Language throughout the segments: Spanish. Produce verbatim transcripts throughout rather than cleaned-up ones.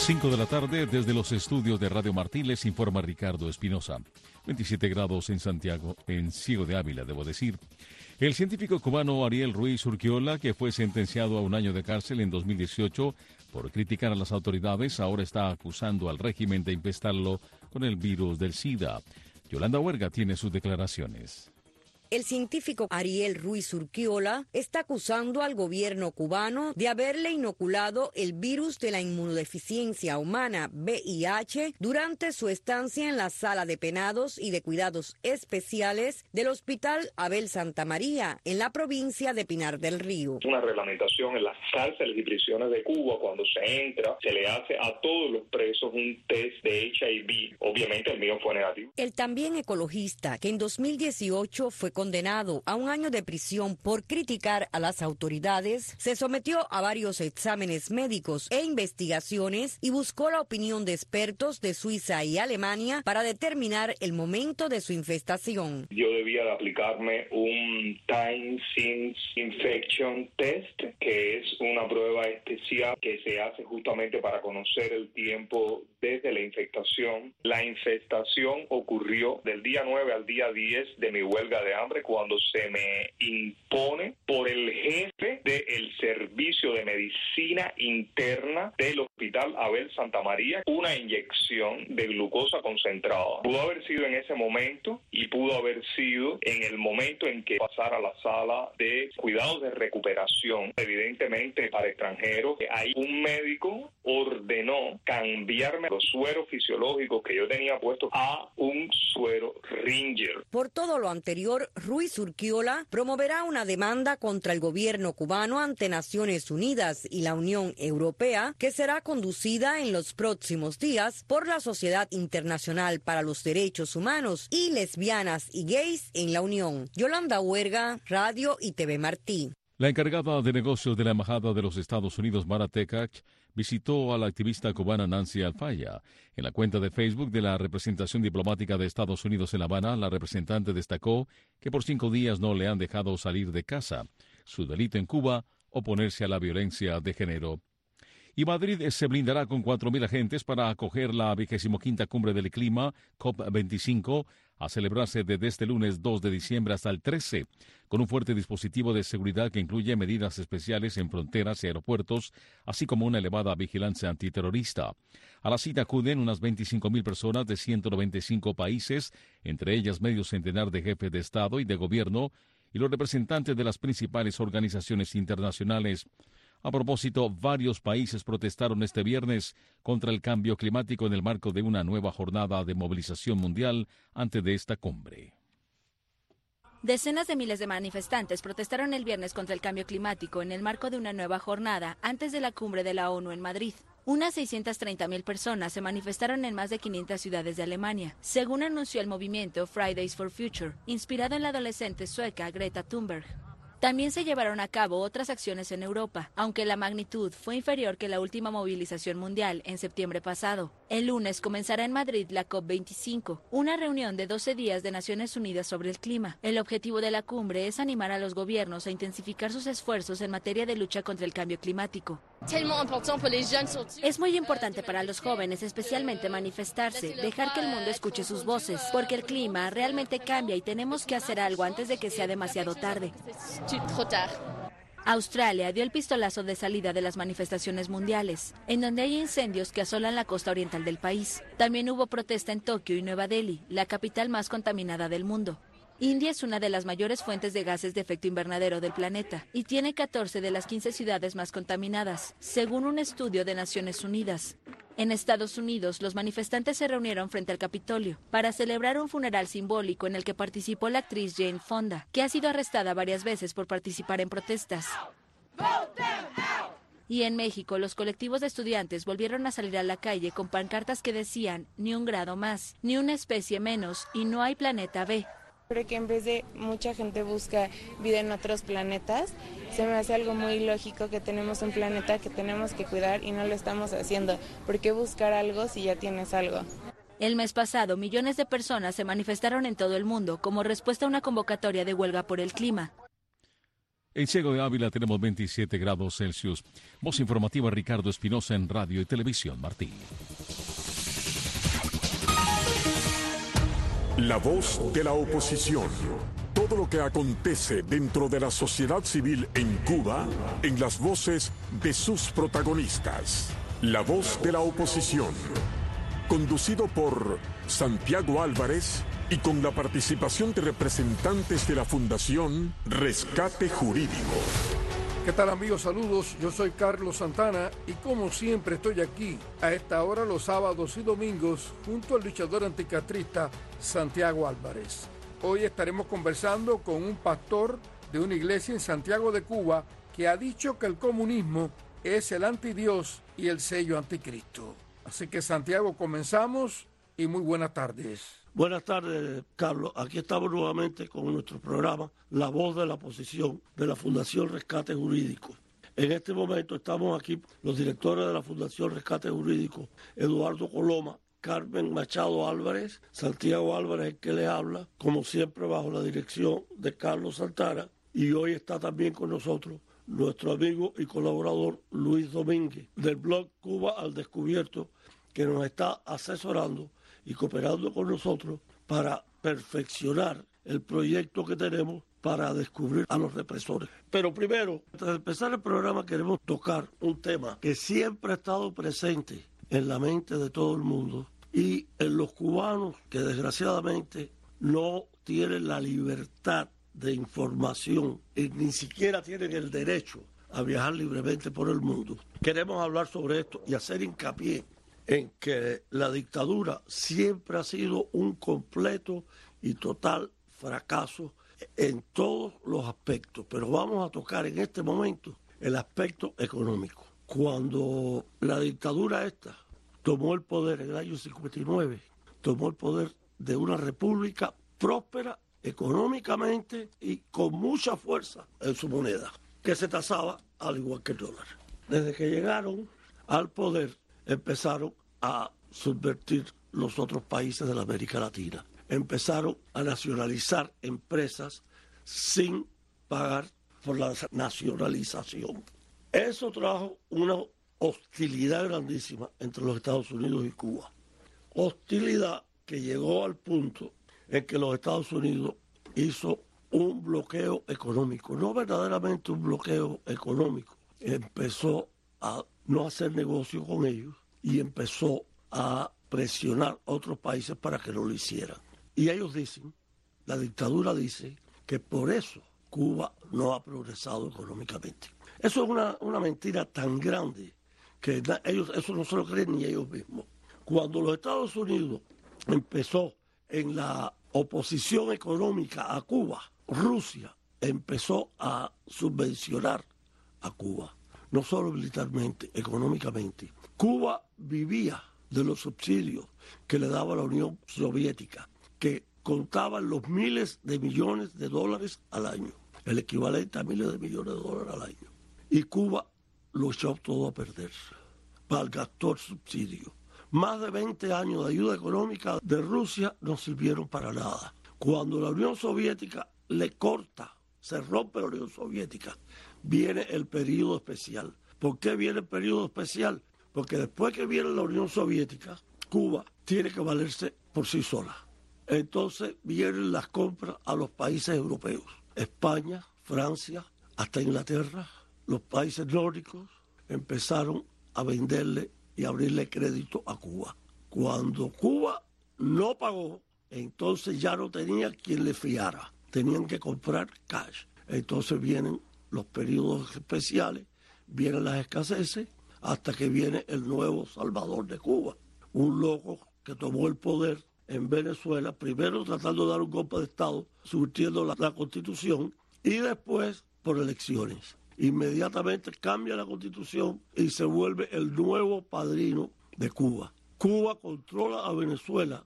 cinco de la tarde, desde los estudios de Radio Martí, les informa Ricardo Espinosa. veintisiete grados en Santiago, en Ciego de Ávila, debo decir. El científico cubano Ariel Ruiz Urquiola, que fue sentenciado a un año de cárcel en dos mil dieciocho por criticar a las autoridades, ahora está acusando al régimen de infestarlo con el virus del SIDA. Yolanda Huerga tiene sus declaraciones. El científico Ariel Ruiz Urquiola está acusando al gobierno cubano de haberle inoculado el virus de la inmunodeficiencia humana V I H durante su estancia en la sala de penados y de cuidados especiales del Hospital Abel Santa María, en la provincia de Pinar del Río. Una reglamentación en las cárceles y prisiones de Cuba, cuando se entra, se le hace a todos los presos un test de H I V. Obviamente el mío fue negativo. El también ecologista, que en dos mil dieciocho fue condenado a un año de prisión por criticar a las autoridades, se sometió a varios exámenes médicos e investigaciones y buscó la opinión de expertos de Suiza y Alemania para determinar el momento de su infestación. Yo debía de aplicarme un Time Since Infection Test, que es una prueba especial que se hace justamente para conocer el tiempo desde la infectación. La infestación ocurrió del día nueve al día diez de mi huelga de hambre, cuando se me impone por el jefe del Servicio de Medicina Interna del Hospital Abel Santa María una inyección de glucosa concentrada. Pudo haber sido en ese momento y pudo haber sido en el momento en que pasara a la sala de cuidados de recuperación. Evidentemente, para extranjeros, hay un médico ordenó cambiarme los sueros fisiológicos que yo tenía puestos a un suero Ringer. Por todo lo anterior, Ruiz Urquiola promoverá una demanda contra el gobierno cubano ante Naciones Unidas y la Unión Europea, que será conducida en los próximos días por la Sociedad Internacional para los Derechos Humanos y Lesbianas y Gays en la Unión. Yolanda Huerga, Radio y T V Martí. La encargada de negocios de la Embajada de los Estados Unidos, Mara Tekach, visitó a la activista cubana Nancy Alfaya. En la cuenta de Facebook de la representación diplomática de Estados Unidos en La Habana, la representante destacó que por cinco días no le han dejado salir de casa. Su delito en Cuba, oponerse a la violencia de género. Y Madrid se blindará con cuatro mil agentes para acoger la vigésimo quinta Cumbre del Clima, COP veinticinco, a celebrarse desde este lunes dos de diciembre hasta el trece, con un fuerte dispositivo de seguridad que incluye medidas especiales en fronteras y aeropuertos, así como una elevada vigilancia antiterrorista. A la cita acuden unas veinticinco mil personas de ciento noventa y cinco países, entre ellas medio centenar de jefes de Estado y de Gobierno, y los representantes de las principales organizaciones internacionales. A propósito, varios países protestaron este viernes contra el cambio climático en el marco de una nueva jornada de movilización mundial antes de esta cumbre. Decenas de miles de manifestantes protestaron el viernes contra el cambio climático en el marco de una nueva jornada antes de la cumbre de la ONU en Madrid. Unas seiscientas treinta mil personas se manifestaron en más de quinientas ciudades de Alemania, según anunció el movimiento Fridays for Future, inspirado en la adolescente sueca Greta Thunberg. También se llevaron a cabo otras acciones en Europa, aunque la magnitud fue inferior que la última movilización mundial en septiembre pasado. El lunes comenzará en Madrid la COP veinticinco, una reunión de doce días de Naciones Unidas sobre el clima. El objetivo de la cumbre es animar a los gobiernos a intensificar sus esfuerzos en materia de lucha contra el cambio climático. Es muy importante para los jóvenes, especialmente manifestarse, dejar que el mundo escuche sus voces, porque el clima realmente cambia y tenemos que hacer algo antes de que sea demasiado tarde. Australia dio el pistolazo de salida de las manifestaciones mundiales, en donde hay incendios que asolan la costa oriental del país. También hubo protesta en Tokio y Nueva Delhi, la capital más contaminada del mundo. India es una de las mayores fuentes de gases de efecto invernadero del planeta y tiene catorce de las quince ciudades más contaminadas, según un estudio de Naciones Unidas. En Estados Unidos, los manifestantes se reunieron frente al Capitolio para celebrar un funeral simbólico en el que participó la actriz Jane Fonda, que ha sido arrestada varias veces por participar en protestas. Y en México, los colectivos de estudiantes volvieron a salir a la calle con pancartas que decían ni un grado más, ni una especie menos y no hay planeta B. Creo que en vez de mucha gente busca vida en otros planetas, se me hace algo muy lógico que tenemos un planeta que tenemos que cuidar y no lo estamos haciendo. ¿Por qué buscar algo si ya tienes algo? El mes pasado, millones de personas se manifestaron en todo el mundo como respuesta a una convocatoria de huelga por el clima. En Ciego de Ávila tenemos veintisiete grados Celsius. Voz informativa Ricardo Espinosa en Radio y Televisión Martí. La voz de la oposición. Todo lo que acontece dentro de la sociedad civil en Cuba, en las voces de sus protagonistas. La voz de la oposición. Conducido por Santiago Álvarez y con la participación de representantes de la Fundación Rescate Jurídico. ¿Qué tal, amigos? Saludos, yo soy Carlos Santana y como siempre estoy aquí a esta hora los sábados y domingos junto al luchador anticastrista Santiago Álvarez. Hoy estaremos conversando con un pastor de una iglesia en Santiago de Cuba que ha dicho que el comunismo es el antidios y el sello anticristo. Así que, Santiago, comenzamos y muy buenas tardes. Buenas tardes, Carlos. Aquí estamos nuevamente con nuestro programa La Voz de la Oposición de la Fundación Rescate Jurídico. En este momento estamos aquí los directores de la Fundación Rescate Jurídico, Eduardo Coloma, Carmen Machado Álvarez, Santiago Álvarez, el que le habla, como siempre bajo la dirección de Carlos Santana, y hoy está también con nosotros nuestro amigo y colaborador Luis Domínguez, del blog Cuba al Descubierto, que nos está asesorando y cooperando con nosotros para perfeccionar el proyecto que tenemos para descubrir a los represores. Pero primero, antes de empezar el programa, queremos tocar un tema que siempre ha estado presente en la mente de todo el mundo y en los cubanos que desgraciadamente no tienen la libertad de información y ni siquiera tienen el derecho a viajar libremente por el mundo. Queremos hablar sobre esto y hacer hincapié en que la dictadura siempre ha sido un completo y total fracaso en todos los aspectos, pero vamos a tocar en este momento el aspecto económico. Cuando la dictadura esta tomó el poder en el año cincuenta y nueve, tomó el poder de una república próspera económicamente y con mucha fuerza en su moneda, que se tasaba al igual que el dólar. Desde que llegaron al poder, empezaron a subvertir los otros países de la América Latina. Empezaron a nacionalizar empresas sin pagar por la nacionalización. Eso trajo una hostilidad grandísima entre los Estados Unidos y Cuba. Hostilidad que llegó al punto en que los Estados Unidos hizo un bloqueo económico, no verdaderamente un bloqueo económico. Empezó a no hacer negocio con ellos y empezó a presionar a otros países para que no lo hicieran. Y ellos dicen, la dictadura dice, que por eso Cuba no ha progresado económicamente. Eso es una, una mentira tan grande que ellos eso no se lo creen ni ellos mismos. Cuando los Estados Unidos empezó en la oposición económica a Cuba, Rusia empezó a subvencionar a Cuba, no solo militarmente, económicamente. Cuba vivía de los subsidios que le daba la Unión Soviética, que contaban los miles de millones de dólares al año, el equivalente a miles de millones de dólares al año. Y Cuba lo echó todo a perder, malgastó el subsidio. Más de veinte años de ayuda económica de Rusia no sirvieron para nada. Cuando la Unión Soviética le corta, se rompe la Unión Soviética, viene el periodo especial. ¿Por qué viene el periodo especial? Porque después que viene la Unión Soviética, Cuba tiene que valerse por sí sola. Entonces vienen las compras a los países europeos, España, Francia, hasta Inglaterra. Los países nórdicos empezaron a venderle y abrirle crédito a Cuba. Cuando Cuba no pagó, entonces ya no tenía quien le fiara. Tenían que comprar cash. Entonces vienen los periodos especiales, vienen las escaseces, hasta que viene el nuevo Salvador de Cuba. Un loco que tomó el poder en Venezuela, primero tratando de dar un golpe de Estado, subvirtiendo la, la Constitución, y después por elecciones. Inmediatamente cambia la Constitución y se vuelve el nuevo padrino de Cuba. Cuba controla a Venezuela,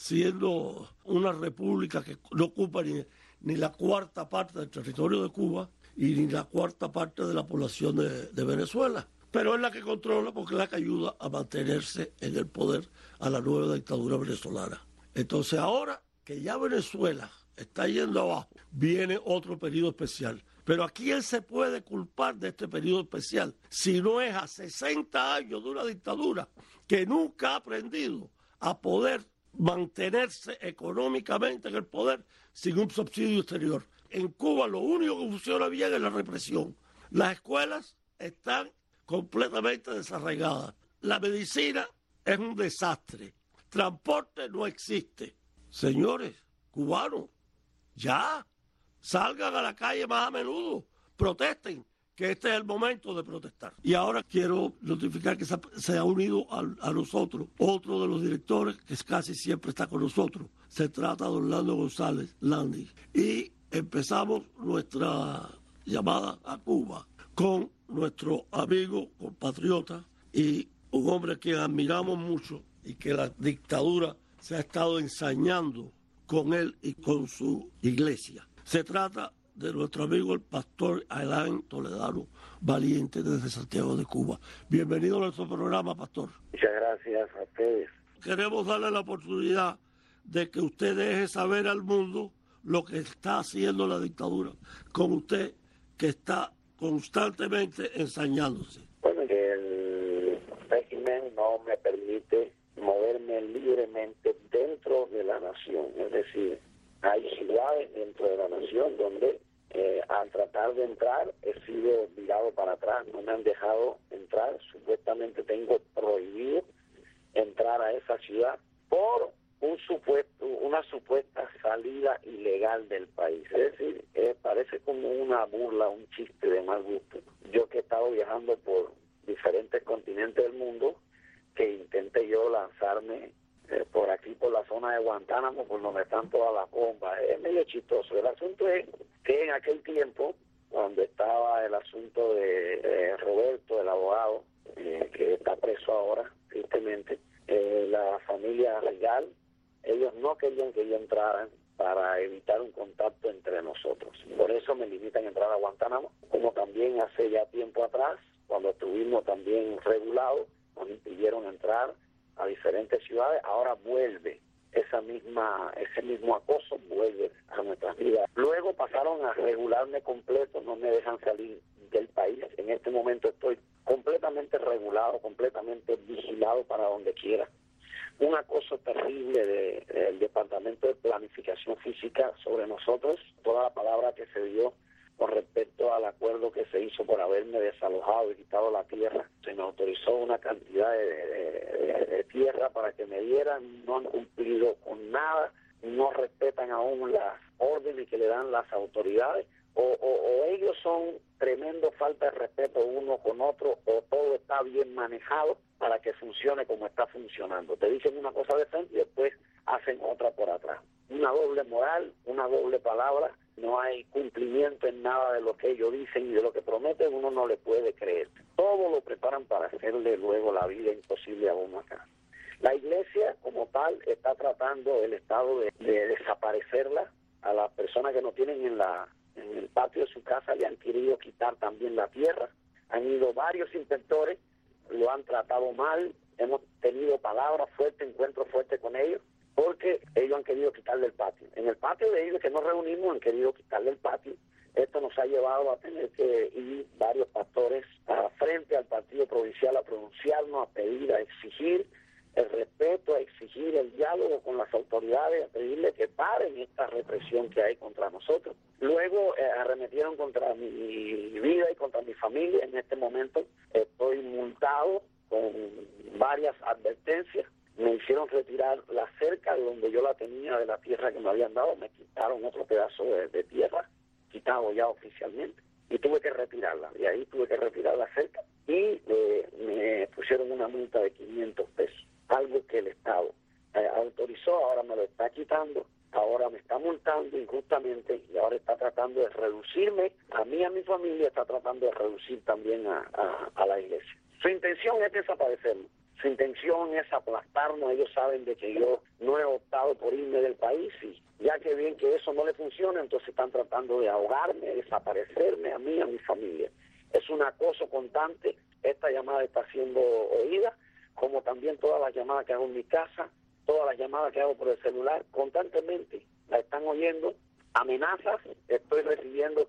siendo una república que no ocupa ni, ni la cuarta parte del territorio de Cuba y ni la cuarta parte de la población de, de Venezuela. Pero es la que controla porque es la que ayuda a mantenerse en el poder a la nueva dictadura venezolana. Entonces ahora que ya Venezuela está yendo abajo, viene otro periodo especial. Pero ¿a quién se puede culpar de este periodo especial si no es a sesenta años de una dictadura que nunca ha aprendido a poder mantenerse económicamente en el poder sin un subsidio exterior? En Cuba lo único que funciona bien es la represión. Las escuelas están completamente desarraigadas. La medicina es un desastre. Transporte no existe. Señores cubanos, ya, salgan a la calle más a menudo, protesten, que este es el momento de protestar. Y ahora quiero notificar que se ha unido a, a nosotros otro de los directores que casi siempre está con nosotros. Se trata de Orlando González Landi. Y empezamos nuestra llamada a Cuba con nuestro amigo, compatriota y un hombre que admiramos mucho y que la dictadura se ha estado ensañando con él y con su iglesia. Se trata de nuestro amigo el pastor Alain Toledano Valiente desde Santiago de Cuba. Bienvenido a nuestro programa, pastor. Muchas gracias a ustedes. Queremos darle la oportunidad de que usted deje saber al mundo lo que está haciendo la dictadura con usted, que está constantemente ensañándose. Bueno, que el régimen no me permite moverme libremente dentro de la nación, es decir, hay ciudades dentro de la nación donde eh, al tratar de entrar he sido virado para atrás, no me han dejado entrar, supuestamente tengo prohibido entrar a esa ciudad por un supuesto, una supuesta salida ilegal del país. Es decir, eh, parece como una burla, un chiste de mal gusto. Yo que he estado viajando por diferentes continentes del mundo, que intenté yo lanzarme eh, por aquí, por la zona de Guantánamo, por donde están todas las bombas. Es medio chistoso. El asunto es que en aquel tiempo, cuando estaba el asunto de eh, Roberto, el abogado, eh, que está preso ahora, tristemente, eh, la familia Regal, ellos no querían que yo entrara para evitar un contacto entre nosotros. Por eso me limitan a entrar a Guantánamo, como también hace ya tiempo atrás, cuando estuvimos también regulados, nos impidieron entrar a diferentes ciudades. Ahora vuelve esa misma, ese mismo acoso, vuelve a nuestras vidas. Luego pasaron a regularme completo, no me dejan salir del país. En este momento estoy completamente regulado, completamente vigilado para donde quiera. Un acoso terrible del de, de, Departamento de Planificación Física sobre nosotros, toda la palabra que se dio con respecto al acuerdo que se hizo por haberme desalojado y quitado la tierra. Se me autorizó una cantidad de, de, de, de tierra para que me dieran, no han cumplido con nada, no respetan aún las órdenes que le dan las autoridades, o, o, o ellos son tremendo falta de respeto uno con otro, o todo está bien manejado para que funcione como está funcionando. Te dicen una cosa de frente y después hacen otra por atrás. Una doble moral, una doble palabra, no hay cumplimiento en nada de lo que ellos dicen y de lo que prometen, uno no le puede creer. Todo lo preparan para hacerle luego la vida imposible a uno acá. La iglesia como tal está tratando el Estado de, de desaparecerla. A las personas que no tienen en la en el patio de su casa le han querido quitar también la tierra. Han ido varios inspectores, lo han tratado mal, hemos tenido palabras fuertes, encuentros fuertes con ellos, porque ellos han querido quitarle el patio. En el patio de ellos que nos reunimos han querido quitarle el patio. Esto nos ha llevado a tener que ir varios pastores a frente al partido provincial a pronunciarnos, a pedir, a exigir el respeto, a exigir el diálogo con las autoridades, a pedirle que paren esta represión que hay contra nosotros. Luego eh, arremetieron contra mi vida y contra mi familia. En este momento estoy multado con varias advertencias. Me hicieron retirar la cerca de donde yo la tenía de la tierra que me habían dado. Me quitaron otro pedazo de, de tierra, quitado ya oficialmente, y tuve que retirarla. De ahí tuve que retirar la cerca y eh, me pusieron una multa de quinientos pesos. Algo que el Estado eh, autorizó, ahora me lo está quitando, ahora me está multando injustamente y ahora está tratando de reducirme, a mí y a mi familia, está tratando de reducir también a, a, a la iglesia. Su intención es desaparecernos, su intención es aplastarnos. Ellos saben de que yo no he optado por irme del país y ya que ven que eso no le funciona, entonces están tratando de ahogarme, desaparecerme a mí y a mi familia. Es un acoso constante. Esta llamada está siendo oída, como también todas las llamadas que hago en mi casa, todas las llamadas que hago por el celular, constantemente la están oyendo. Amenazas, estoy recibiendo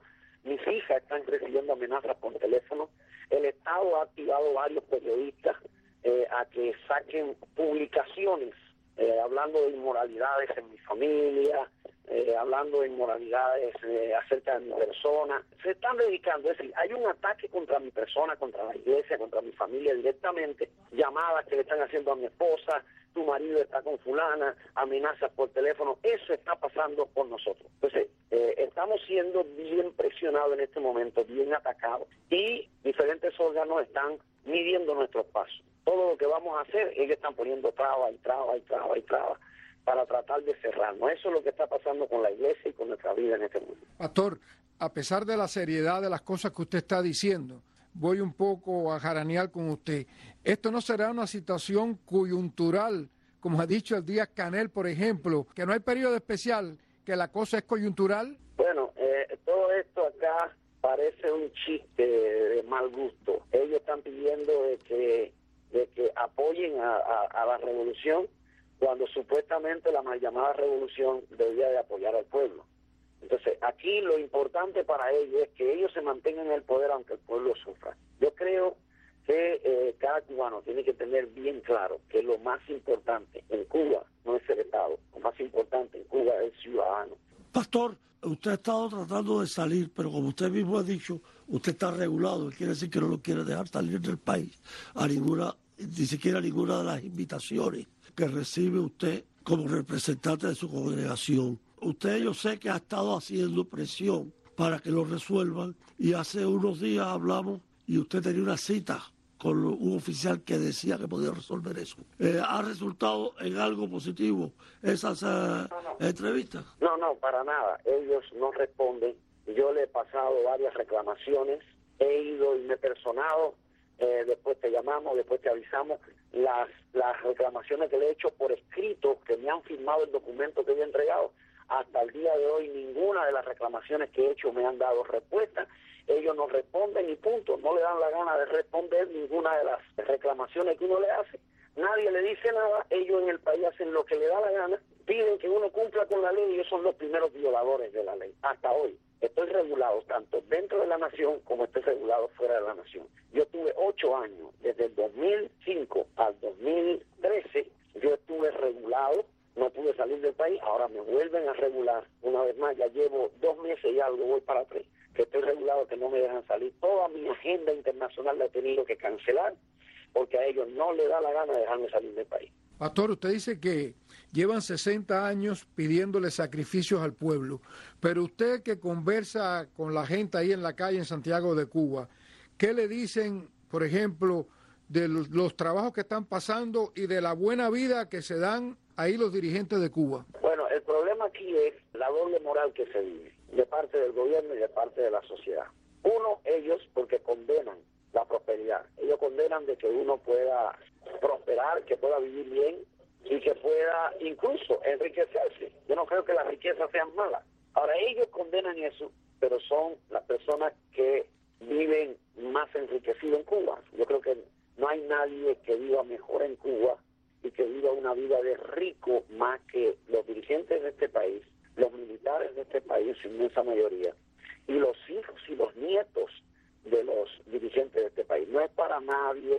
mis hijas están recibiendo amenazas por teléfono. El Estado ha activado varios periodistas eh, a que saquen publicaciones eh, hablando de inmoralidades en mi familia, eh, hablando de inmoralidades eh, acerca de mi persona. Se están dedicando, es decir, hay un ataque contra mi persona, contra la iglesia, contra mi familia directamente, llamadas que le están haciendo a mi esposa, tu marido está con fulana, amenazas por teléfono. Eso está pasando con nosotros. Entonces, eh, estamos siendo bien presionados en este momento, bien atacados, y diferentes órganos están midiendo nuestros pasos. Todo lo que vamos a hacer, ellos están poniendo trabas y trabas y trabas y trabas para tratar de cerrarnos. Eso es lo que está pasando con la iglesia y con nuestra vida en este mundo. Pastor, a pesar de la seriedad de las cosas que usted está diciendo, voy un poco a jaranear con usted. ¿Esto no será una situación coyuntural, como ha dicho el Díaz Canel, por ejemplo, que no hay periodo especial, que la cosa es coyuntural? Bueno, eh, todo esto acá parece un chiste de mal gusto. Ellos están pidiendo de que, de que apoyen a, a, a la revolución, cuando supuestamente la mal llamada revolución debía de apoyar al pueblo. Entonces, aquí lo importante para ellos es que ellos se mantengan en el poder aunque el pueblo sufra. Yo creo que eh, cada cubano tiene que tener bien claro que lo más importante en Cuba no es el Estado, lo más importante en Cuba es el ciudadano. Pastor, usted ha estado tratando de salir, pero como usted mismo ha dicho, usted está regulado, quiere decir que no lo quiere dejar salir del país a ninguna, ni siquiera a ninguna de las invitaciones que recibe usted como representante de su congregación. Usted, yo sé que ha estado haciendo presión para que lo resuelvan, y hace unos días hablamos y usted tenía una cita con un oficial que decía que podía resolver eso. Eh, ¿Ha resultado en algo positivo esas eh, no, no. entrevistas? No, no, para nada. Ellos no responden. Yo le he pasado varias reclamaciones, he ido y me he personado, eh, después te llamamos, después te avisamos. Las, las reclamaciones que le he hecho por escrito, que me han firmado el documento que yo he entregado, hasta el día de hoy ninguna de las reclamaciones que he hecho me han dado respuesta. Ellos no responden y punto, no le dan la gana de responder ninguna de las reclamaciones que uno le hace. Nadie le dice nada, ellos en el país hacen lo que le da la gana, piden que uno cumpla con la ley y ellos son los primeros violadores de la ley. Hasta hoy estoy regulado tanto dentro de la nación como estoy regulado fuera de la nación. Yo tuve ocho años, desde el dos mil cinco al dos mil trece, yo estuve regulado, no pude salir del país, ahora me vuelven a regular. Una vez más, ya llevo dos meses y algo, voy para tres, que estoy regulado, que no me dejan salir. Toda mi agenda internacional la he tenido que cancelar porque a ellos no les da la gana de dejarme salir del país. Pastor, usted dice que llevan sesenta años pidiéndole sacrificios al pueblo, pero usted que conversa con la gente ahí en la calle en Santiago de Cuba, ¿qué le dicen, por ejemplo, de los, los trabajos que están pasando y de la buena vida que se dan ahí los dirigentes de Cuba? Bueno, el problema aquí es la doble moral que se vive de parte del gobierno y de parte de la sociedad. Uno, ellos porque condenan la prosperidad. Ellos condenan de que uno pueda prosperar, que pueda vivir bien y que pueda incluso enriquecerse. Yo no creo que las riquezas sean malas. Ahora, ellos condenan eso, pero son las personas que viven más enriquecidas en Cuba. Yo creo que no hay nadie que viva mejor en Cuba y que viva una vida de rico más que los dirigentes de este país, los militares de este país, su inmensa mayoría, y los hijos y los nietos de los dirigentes de este país. No es para nadie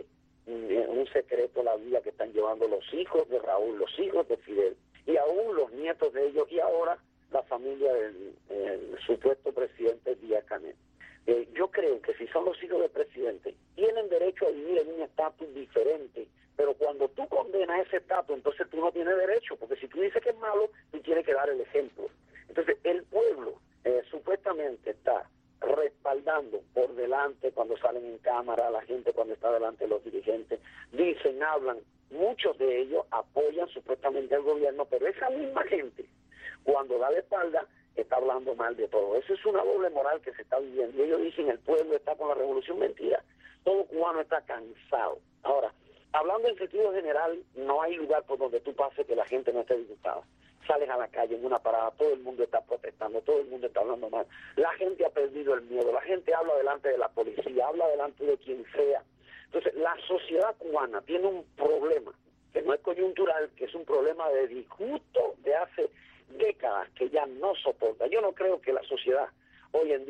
un secreto la vida que están llevando los hijos de Raúl, los hijos de Fidel, y aún los nietos de ellos, y ahora la familia del el supuesto presidente Díaz Canel. Eh, yo creo que si son los hijos del presidente, tienen derecho a vivir en un estatus diferente, pero cuando tú condenas ese estatus, entonces tú no tienes derecho, porque si tú dices que es malo, tú tienes que dar el ejemplo. Entonces, el pueblo eh, supuestamente está respaldando por delante cuando salen en cámara, la gente cuando está delante de los dirigentes, dicen, hablan, muchos de ellos apoyan supuestamente al gobierno, pero esa misma gente, cuando da la espalda, está hablando mal de todo. Eso es una doble moral que se está viviendo. Y ellos dicen, el pueblo está con la revolución. Mentira. Todo cubano está cansado. Ahora, hablando en sentido general, no hay lugar por donde tú pases que la gente no esté disgustada. Sales a la calle en una parada, todo el mundo está protestando, todo el mundo está hablando mal. La gente ha perdido el miedo, la gente habla delante de la policía, habla delante de quien sea. Entonces, la sociedad cubana tiene un problema, que no es coyuntural, que es un problema de disgusto de hace décadas, que ya no soporta. Yo no creo que la sociedad hoy en día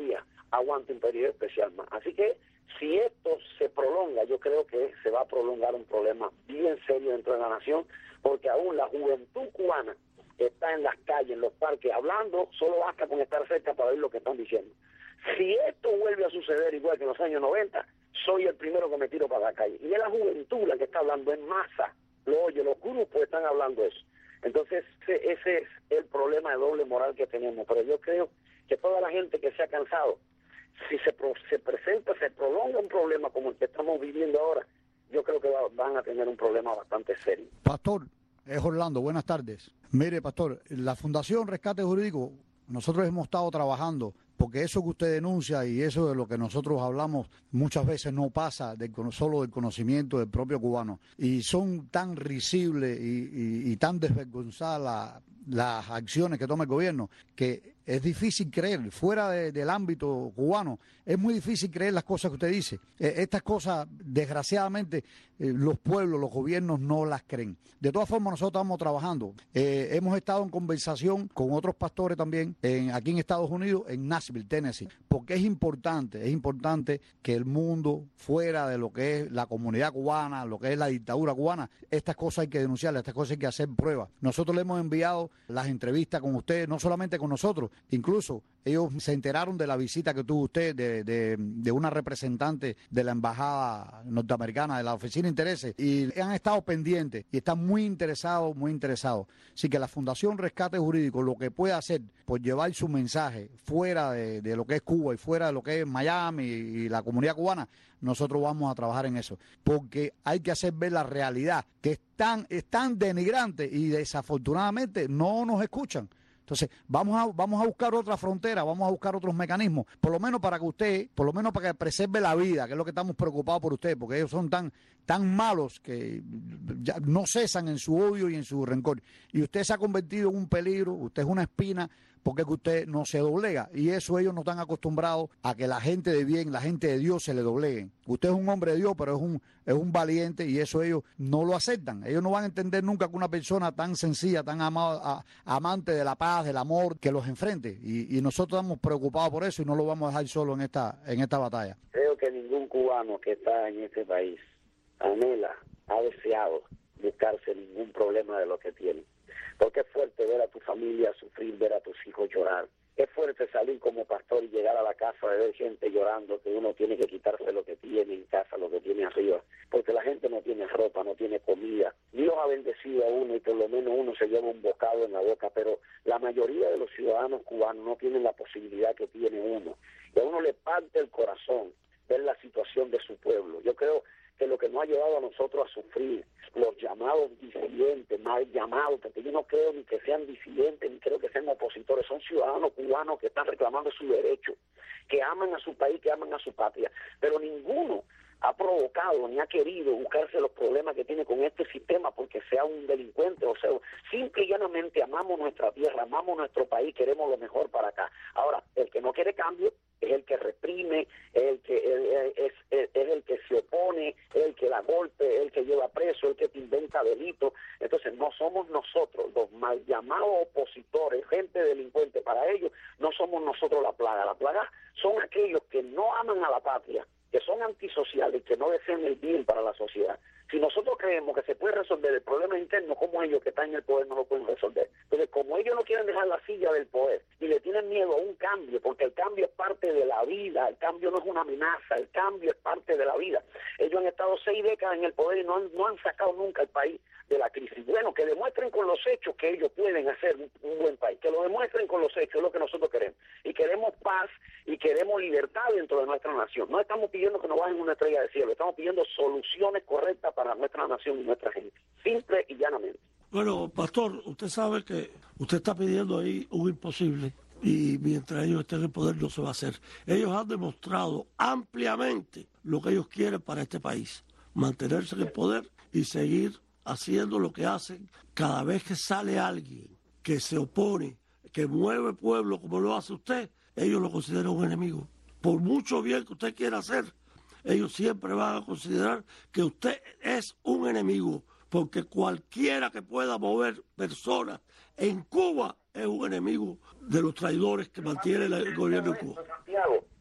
aguanta un periodo especial más. Así que si esto se prolonga, yo creo que se va a prolongar un problema bien serio dentro de la nación, porque aún la juventud cubana está en las calles, en los parques, hablando, solo basta con estar cerca para oír lo que están diciendo. Si esto vuelve a suceder igual que en los años noventa, soy el primero que me tiro para la calle. Y es la juventud la que está hablando en masa. Lo oye, los grupos están hablando eso. Entonces, ese, ese es el problema de doble moral que tenemos. Pero yo creo que toda la gente que se ha cansado, si se, pro, se presenta, se prolonga un problema como el que estamos viviendo ahora, yo creo que va, van a tener un problema bastante serio. Pastor, es Orlando, buenas tardes. Mire, Pastor, la Fundación Rescate Jurídico, nosotros hemos estado trabajando porque eso que usted denuncia y eso de lo que nosotros hablamos muchas veces no pasa del, solo del conocimiento del propio cubano. Y son tan risibles y, y, y tan desvergonzadas la, las acciones que toma el gobierno que es difícil creer, fuera de, del ámbito cubano, es muy difícil creer las cosas que usted dice. Eh, estas cosas, desgraciadamente, eh, los pueblos, los gobiernos no las creen. De todas formas, nosotros estamos trabajando. Eh, hemos estado en conversación con otros pastores también, en, aquí en Estados Unidos, en Nashville, Tennessee, porque es importante, es importante que el mundo, fuera de lo que es la comunidad cubana, lo que es la dictadura cubana, estas cosas hay que denunciarlas, estas cosas hay que hacer pruebas. Nosotros le hemos enviado las entrevistas con ustedes, no solamente con nosotros, incluso ellos se enteraron de la visita que tuvo usted de, de, de una representante de la embajada norteamericana, de la oficina de intereses, y han estado pendientes y están muy interesados, muy interesados. Así que la Fundación Rescate Jurídico lo que puede hacer por llevar su mensaje fuera de, de lo que es Cuba y fuera de lo que es Miami y la comunidad cubana, nosotros vamos a trabajar en eso, porque hay que hacer ver la realidad, que es tan, es tan denigrante y desafortunadamente no nos escuchan. Entonces, vamos a, vamos a buscar otra frontera, vamos a buscar otros mecanismos, por lo menos para que usted, por lo menos para que preserve la vida, que es lo que estamos preocupados por usted, porque ellos son tan, tan malos que ya no cesan en su odio y en su rencor. Y usted se ha convertido en un peligro, usted es una espina, porque es que usted no se doblega. Y eso ellos no están acostumbrados a que la gente de bien, la gente de Dios se le dobleguen. Usted es un hombre de Dios, pero es un, es un valiente y eso ellos no lo aceptan. Ellos no van a entender nunca que una persona tan sencilla, tan amado, a, amante de la paz, del amor, que los enfrente. Y, y nosotros estamos preocupados por eso y no lo vamos a dejar solo en esta, en esta batalla. Creo que ningún cubano que está en este país anhela, ha deseado buscarse ningún problema de lo que tiene. Porque es fuerte ver a tu familia sufrir, ver a tus hijos llorar. Es fuerte salir como pastor y llegar a la casa de ver gente llorando, que uno tiene que quitarse lo que tiene en casa, lo que tiene arriba. Porque la gente no tiene ropa, no tiene comida. Dios ha bendecido a uno y por lo menos uno se lleva un bocado en la boca, pero la mayoría de los ciudadanos cubanos no tienen la posibilidad que tiene uno. Y a uno le parte el corazón ver la situación de su pueblo. Yo creo que lo que nos ha llevado a nosotros a sufrir, los llamados disidentes, mal llamados, porque yo no creo ni que sean disidentes, ni creo que sean opositores, son ciudadanos cubanos que están reclamando su derecho, que aman a su país, que aman a su patria, pero ninguno ha provocado ni ha querido buscarse los problemas que tiene con este sistema porque sea un delincuente, o sea, simple y llanamente amamos nuestra tierra, amamos nuestro país, queremos lo mejor para acá. Ahora, el que no quiere cambio es el que reprime, es el que, es, es, es, es el que se opone, es el que da golpe, es el que lleva preso, el que te inventa delitos. Entonces no somos nosotros los mal llamados opositores, gente delincuente, para ellos no somos nosotros la plaga. La plaga son aquellos que no aman a la patria, que son antisociales, que no desean el bien para la sociedad. Si nosotros creemos que se puede resolver el problema interno, ¿cómo ellos que están en el poder no lo pueden resolver? Entonces, como ellos no quieren dejar la silla del poder y le tienen miedo a un cambio, porque el cambio es parte de la vida, el cambio no es una amenaza, el cambio es parte de la vida. Ellos han estado seis décadas en el poder y no han, no han sacado nunca el país de la crisis. Bueno, que demuestren con los hechos que ellos pueden hacer un, un buen país, que lo demuestren con los hechos, es lo que nosotros queremos. Y queremos paz y queremos libertad dentro de nuestra nación. No estamos pidiendo que nos bajen una estrella del cielo, estamos pidiendo soluciones correctas para nuestra nación y nuestra gente, simple y llanamente. Bueno, pastor, usted sabe que usted está pidiendo ahí un imposible y mientras ellos estén en el poder no se va a hacer. Ellos han demostrado ampliamente lo que ellos quieren para este país, mantenerse en el poder y seguir haciendo lo que hacen. Cada vez que sale alguien que se opone, que mueve pueblo como lo hace usted, ellos lo consideran un enemigo. Por mucho bien que usted quiera hacer, ellos siempre van a considerar que usted es un enemigo, porque cualquiera que pueda mover personas en Cuba es un enemigo de los traidores que mantiene el gobierno de Cuba. Santiago,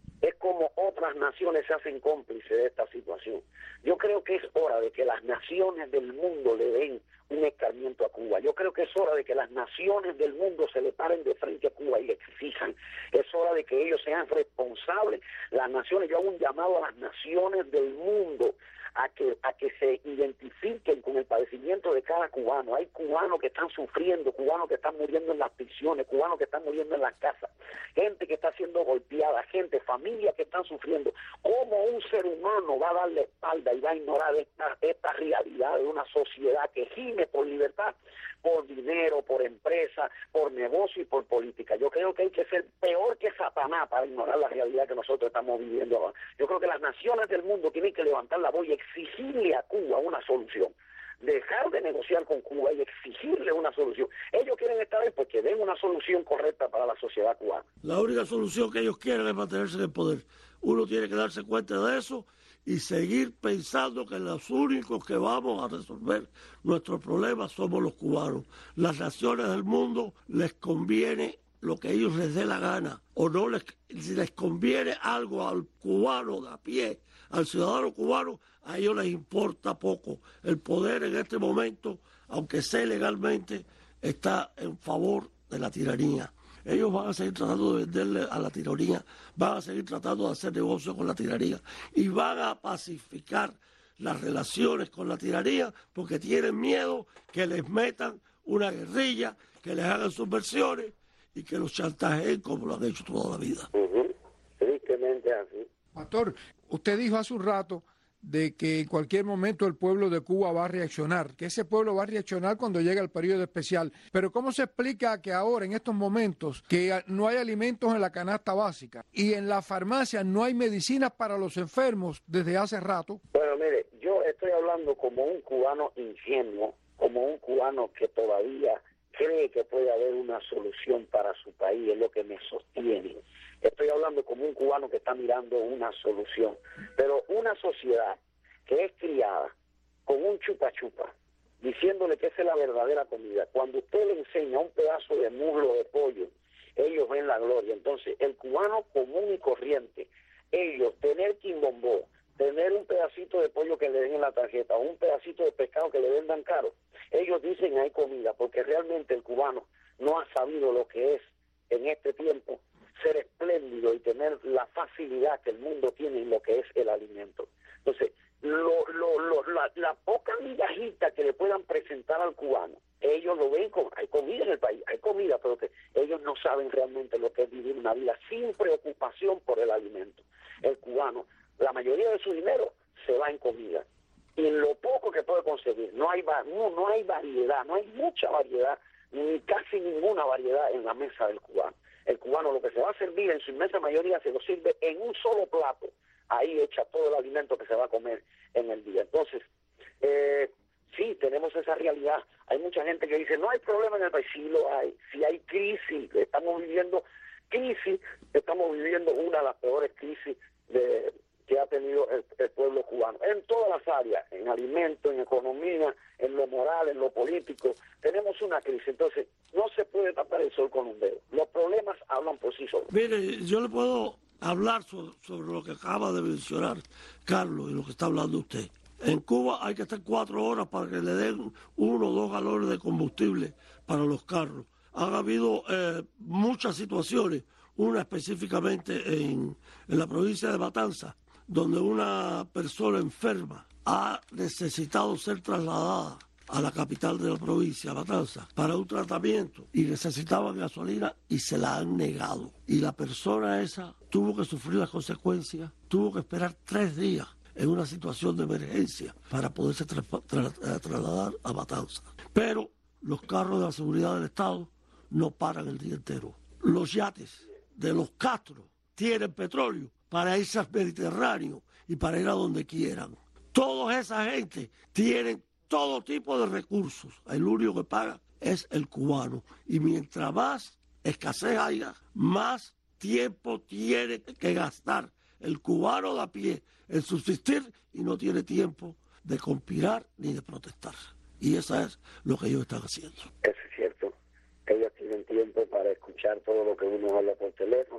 cómo otras naciones se hacen cómplices de esta situación. Yo creo que es hora de que las naciones del mundo le den un escarmiento a Cuba. Yo creo que es hora de que las naciones del mundo se le paren de frente a Cuba y le exijan. Es hora de que ellos sean responsables. Las naciones, yo hago un llamado a las naciones del mundo a que a que se identifiquen con el padecimiento de cada cubano. Hay cubanos que están sufriendo, cubanos que están muriendo en las prisiones, cubanos que están muriendo en las casas, gente que está siendo golpeada, gente, familias que están sufriendo. ¿Cómo un ser humano va a darle espalda y va a ignorar esta, esta realidad de una sociedad que gime por libertad, por dinero, por empresa, por negocio y por política? Yo creo que hay que ser peor que Satanás para ignorar la realidad que nosotros estamos viviendo ahora. Yo creo que las naciones del mundo tienen que levantar la voz y exigirle a Cuba una solución. Dejar de negociar con Cuba y exigirle una solución. Ellos quieren estar ahí porque den una solución correcta para la sociedad cubana. La única solución que ellos quieren es mantenerse en el poder. Uno tiene que darse cuenta de eso y seguir pensando que los únicos que vamos a resolver nuestros problemas somos los cubanos. Las naciones del mundo les conviene lo que a ellos les dé la gana, o no les, si les conviene algo al cubano de a pie, al ciudadano cubano, a ellos les importa poco. El poder en este momento, aunque sea legalmente, está en favor de la tiranía. Ellos van a seguir tratando de venderle a la tiranía, van a seguir tratando de hacer negocio con la tiranía y van a pacificar las relaciones con la tiranía porque tienen miedo que les metan una guerrilla, que les hagan subversiones y que los chantajeen como lo han hecho toda la vida. Uh-huh. Tristemente así. Pastor, usted dijo hace un rato de que en cualquier momento el pueblo de Cuba va a reaccionar, que ese pueblo va a reaccionar cuando llegue el periodo especial. Pero ¿cómo se explica que ahora, en estos momentos, que no hay alimentos en la canasta básica y en la farmacia no hay medicinas para los enfermos desde hace rato? Bueno, mire, yo estoy hablando como un cubano ingenuo, como un cubano que todavía cree que puede haber una solución para su país, es lo que me sostiene. Estoy hablando como un cubano que está mirando una solución. Pero una sociedad que es criada con un chupa chupa, diciéndole que esa es la verdadera comida, cuando usted le enseña un pedazo de muslo de pollo, ellos ven la gloria. Entonces, el cubano común y corriente, ellos tener quimbombó, tener un pedacito de pollo que le den en la tarjeta o un pedacito de pescado que le vendan caro, ellos dicen hay comida, porque realmente el cubano no ha sabido lo que es en este tiempo ser espléndido y tener la facilidad que el mundo tiene en lo que es el alimento. Entonces, lo, lo, lo, la, la poca migajita que le puedan presentar al cubano, ellos lo ven como, hay comida en el país, hay comida, pero que ellos no saben realmente lo que es vivir una vida sin preocupación por el alimento. El cubano, la mayoría de su dinero se va en comida. Y en lo poco que puede conseguir, no hay, no, no hay variedad, no hay mucha variedad, ni casi ninguna variedad en la mesa del cubano. El cubano lo que se va a servir en su inmensa mayoría se lo sirve en un solo plato. Ahí echa todo el alimento que se va a comer en el día. Entonces, eh, sí, tenemos esa realidad. Hay mucha gente que dice, no hay problema en el país. Sí lo hay. Sí hay crisis. Estamos viviendo crisis. Estamos viviendo una de las peores crisis de, que ha tenido el, el pueblo cubano. En todas las áreas, en alimentos, en economía, en lo moral, en lo político. Tenemos una crisis. Entonces, no se puede tapar el sol con un dedo. Los problemas hablan por sí solos. Mire, yo le puedo hablar sobre, sobre lo que acaba de mencionar Carlos y lo que está hablando usted. En Cuba hay que estar cuatro horas para que le den uno o dos galones de combustible para los carros. Han habido eh, muchas situaciones, una específicamente en, en la provincia de Matanzas, donde una persona enferma ha necesitado ser trasladada a la capital de la provincia, Matanzas, para un tratamiento y necesitaban gasolina y se la han negado. Y la persona esa tuvo que sufrir las consecuencias, tuvo que esperar tres días en una situación de emergencia para poderse tra tra tra trasladar a Matanzas. Pero los carros de la seguridad del Estado no paran el día entero. Los yates de los Castro tienen petróleo para irse al Mediterráneo y para ir a donde quieran. Toda esa gente tienen todo tipo de recursos. El único que paga es el cubano. Y mientras más escasez haya, más tiempo tiene que gastar el cubano de a pie en subsistir y no tiene tiempo de conspirar ni de protestar. Y eso es lo que ellos están haciendo. Eso es cierto. Ellos tienen tiempo para escuchar todo lo que uno habla por teléfono.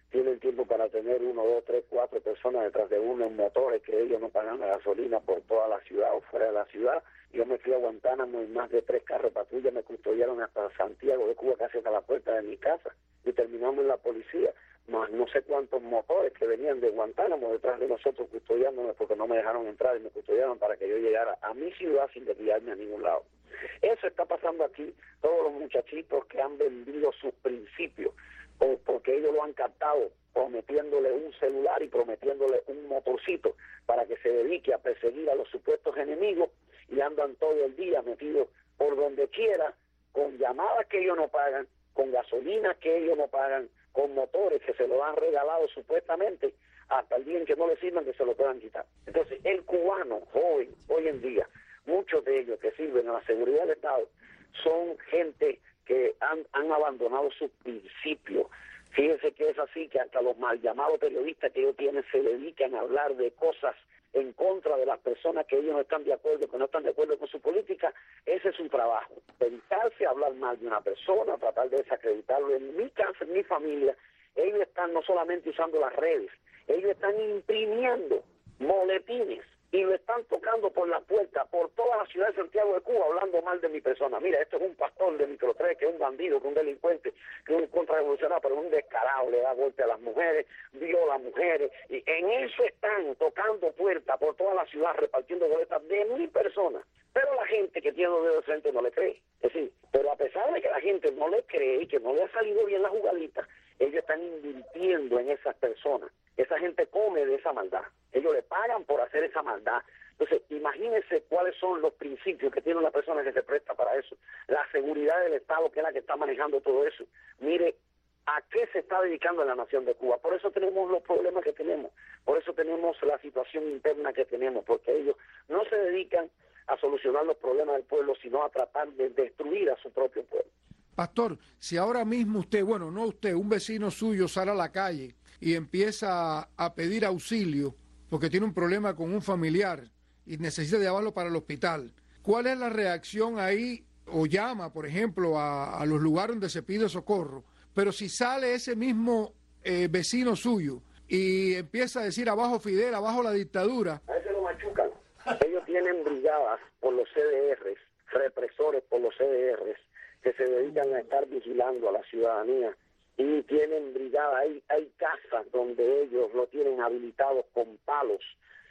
tienen tiempo para tener uno, dos, tres, cuatro personas detrás de uno en motores que ellos no pagan la gasolina por toda la ciudad o fuera de la ciudad. Yo me fui a Guantánamo y más de tres carros de patrulla me custodiaron hasta Santiago de Cuba, casi hasta la puerta de mi casa, y terminamos en la policía, más no sé cuántos motores que venían de Guantánamo detrás de nosotros custodiándome porque no me dejaron entrar y me custodiaron para que yo llegara a mi ciudad sin desviarme a ningún lado. Eso está pasando aquí, todos los muchachitos que han vendido sus principios, porque ellos lo han captado prometiéndole un celular y prometiéndole un motorcito para que se dedique a perseguir a los supuestos enemigos, y andan todo el día metidos por donde quiera, con llamadas que ellos no pagan, con gasolina que ellos no pagan, con motores que se lo han regalado supuestamente, hasta el día en que no les sirvan que se lo puedan quitar. Entonces, el cubano joven, hoy en día, muchos de ellos que sirven a la seguridad del Estado, son gente que han, han abandonado sus principios. Fíjense que es así, que hasta los mal llamados periodistas que ellos tienen se dedican a hablar de cosas en contra de las personas que ellos no están de acuerdo, que no están de acuerdo con su política. Ese es su trabajo, dedicarse a hablar mal de una persona, tratar de desacreditarlo. En mi casa, en mi familia, ellos están no solamente usando las redes, ellos están imprimiendo boletines y lo están tocando por la puerta, por toda la ciudad de Santiago de Cuba, hablando mal de mi persona. Mira, esto es un pastor de micro tres, que es un bandido, que es un delincuente, que es un contrarrevolucionario, pero es un descarado, le da golpe a las mujeres, viola a mujeres, y en eso están tocando puertas por toda la ciudad, repartiendo boletas de mi persona. Pero la gente que tiene los dedos de frente no le cree. Es decir, pero a pesar de que la gente no le cree y que no le ha salido bien la jugadita, ellos están invirtiendo en esas personas. Esa gente come de esa maldad. Ellos le pagan por hacer esa maldad. Entonces, imagínense cuáles son los principios que tiene una persona que se presta para eso. La seguridad del Estado, que es la que está manejando todo eso. Mire, ¿a qué se está dedicando la nación de Cuba? Por eso tenemos los problemas que tenemos. Por eso tenemos la situación interna que tenemos. Porque ellos no se dedican a solucionar los problemas del pueblo, sino a tratar de destruir a su propio pueblo. Pastor, si ahora mismo usted, bueno, no usted, un vecino suyo sale a la calle y empieza a pedir auxilio porque tiene un problema con un familiar y necesita llevarlo para el hospital, ¿cuál es la reacción ahí? O llama, por ejemplo, a, a los lugares donde se pide socorro. Pero si sale ese mismo eh, vecino suyo y empieza a decir abajo Fidel, abajo la dictadura. A ese lo machucan. Ellos tienen brigadas por los C D Rs, represores por los C D Rs, que se dedican a estar vigilando a la ciudadanía, y tienen brigada, hay, hay casas donde ellos lo tienen habilitados con palos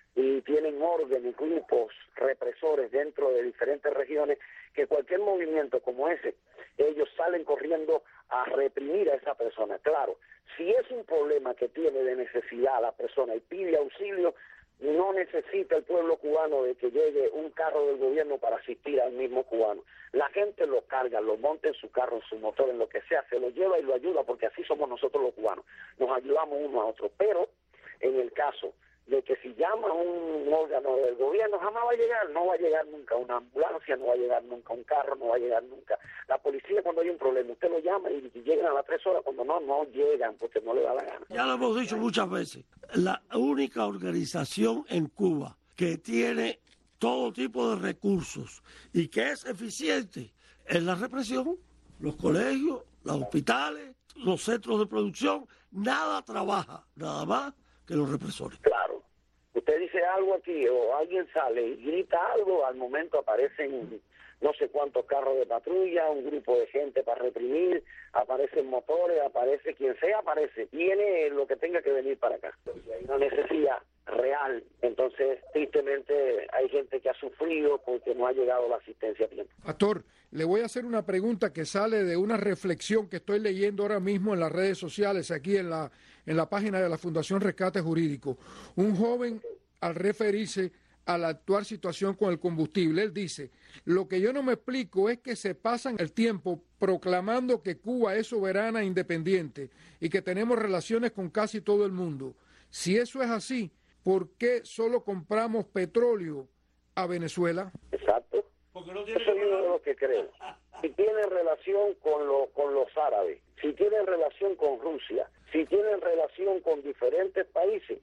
y tienen órdenes, grupos represores dentro de diferentes regiones, que cualquier movimiento como ese, ellos salen corriendo a reprimir a esa persona. Claro, si es un problema que tiene de necesidad la persona y pide auxilio, no necesita el pueblo cubano de que llegue un carro del gobierno para asistir al mismo cubano. La gente lo carga, lo monta en su carro, en su motor, en lo que sea, se lo lleva y lo ayuda, porque así somos nosotros los cubanos. Nos ayudamos uno a otro. Pero en el caso de que si llama un órgano del gobierno, jamás va a llegar, no va a llegar nunca una ambulancia, no va a llegar nunca un carro, no va a llegar nunca la policía. Cuando hay un problema, usted lo llama y, y llegan a las tres horas, cuando no, no llegan porque no le da la gana. Ya lo hemos dicho muchas veces, la única organización en Cuba que tiene todo tipo de recursos y que es eficiente es la represión. Los colegios, los hospitales, los centros de producción, nada trabaja, nada más que los represores. Claro. Usted dice algo aquí o alguien sale y grita algo, al momento aparecen no sé cuántos carros de patrulla, un grupo de gente para reprimir, aparecen motores, aparece quien sea, aparece, viene lo que tenga que venir para acá. Si hay una necesidad real, entonces tristemente hay gente que ha sufrido porque no ha llegado la asistencia a tiempo. Pastor, le voy a hacer una pregunta que sale de una reflexión que estoy leyendo ahora mismo en las redes sociales, aquí en la, en la página de la Fundación Rescate Jurídico. Un joven, al referirse a la actual situación con el combustible, él dice: lo que yo no me explico es que se pasan el tiempo proclamando que Cuba es soberana e independiente y que tenemos relaciones con casi todo el mundo. Si eso es así, ¿por qué solo compramos petróleo a Venezuela? Exacto. Porque no tiene Eso es uno de los que creo. Si tiene relación con, lo, con los árabes, si tienen relación con Rusia, si tienen relación con diferentes países,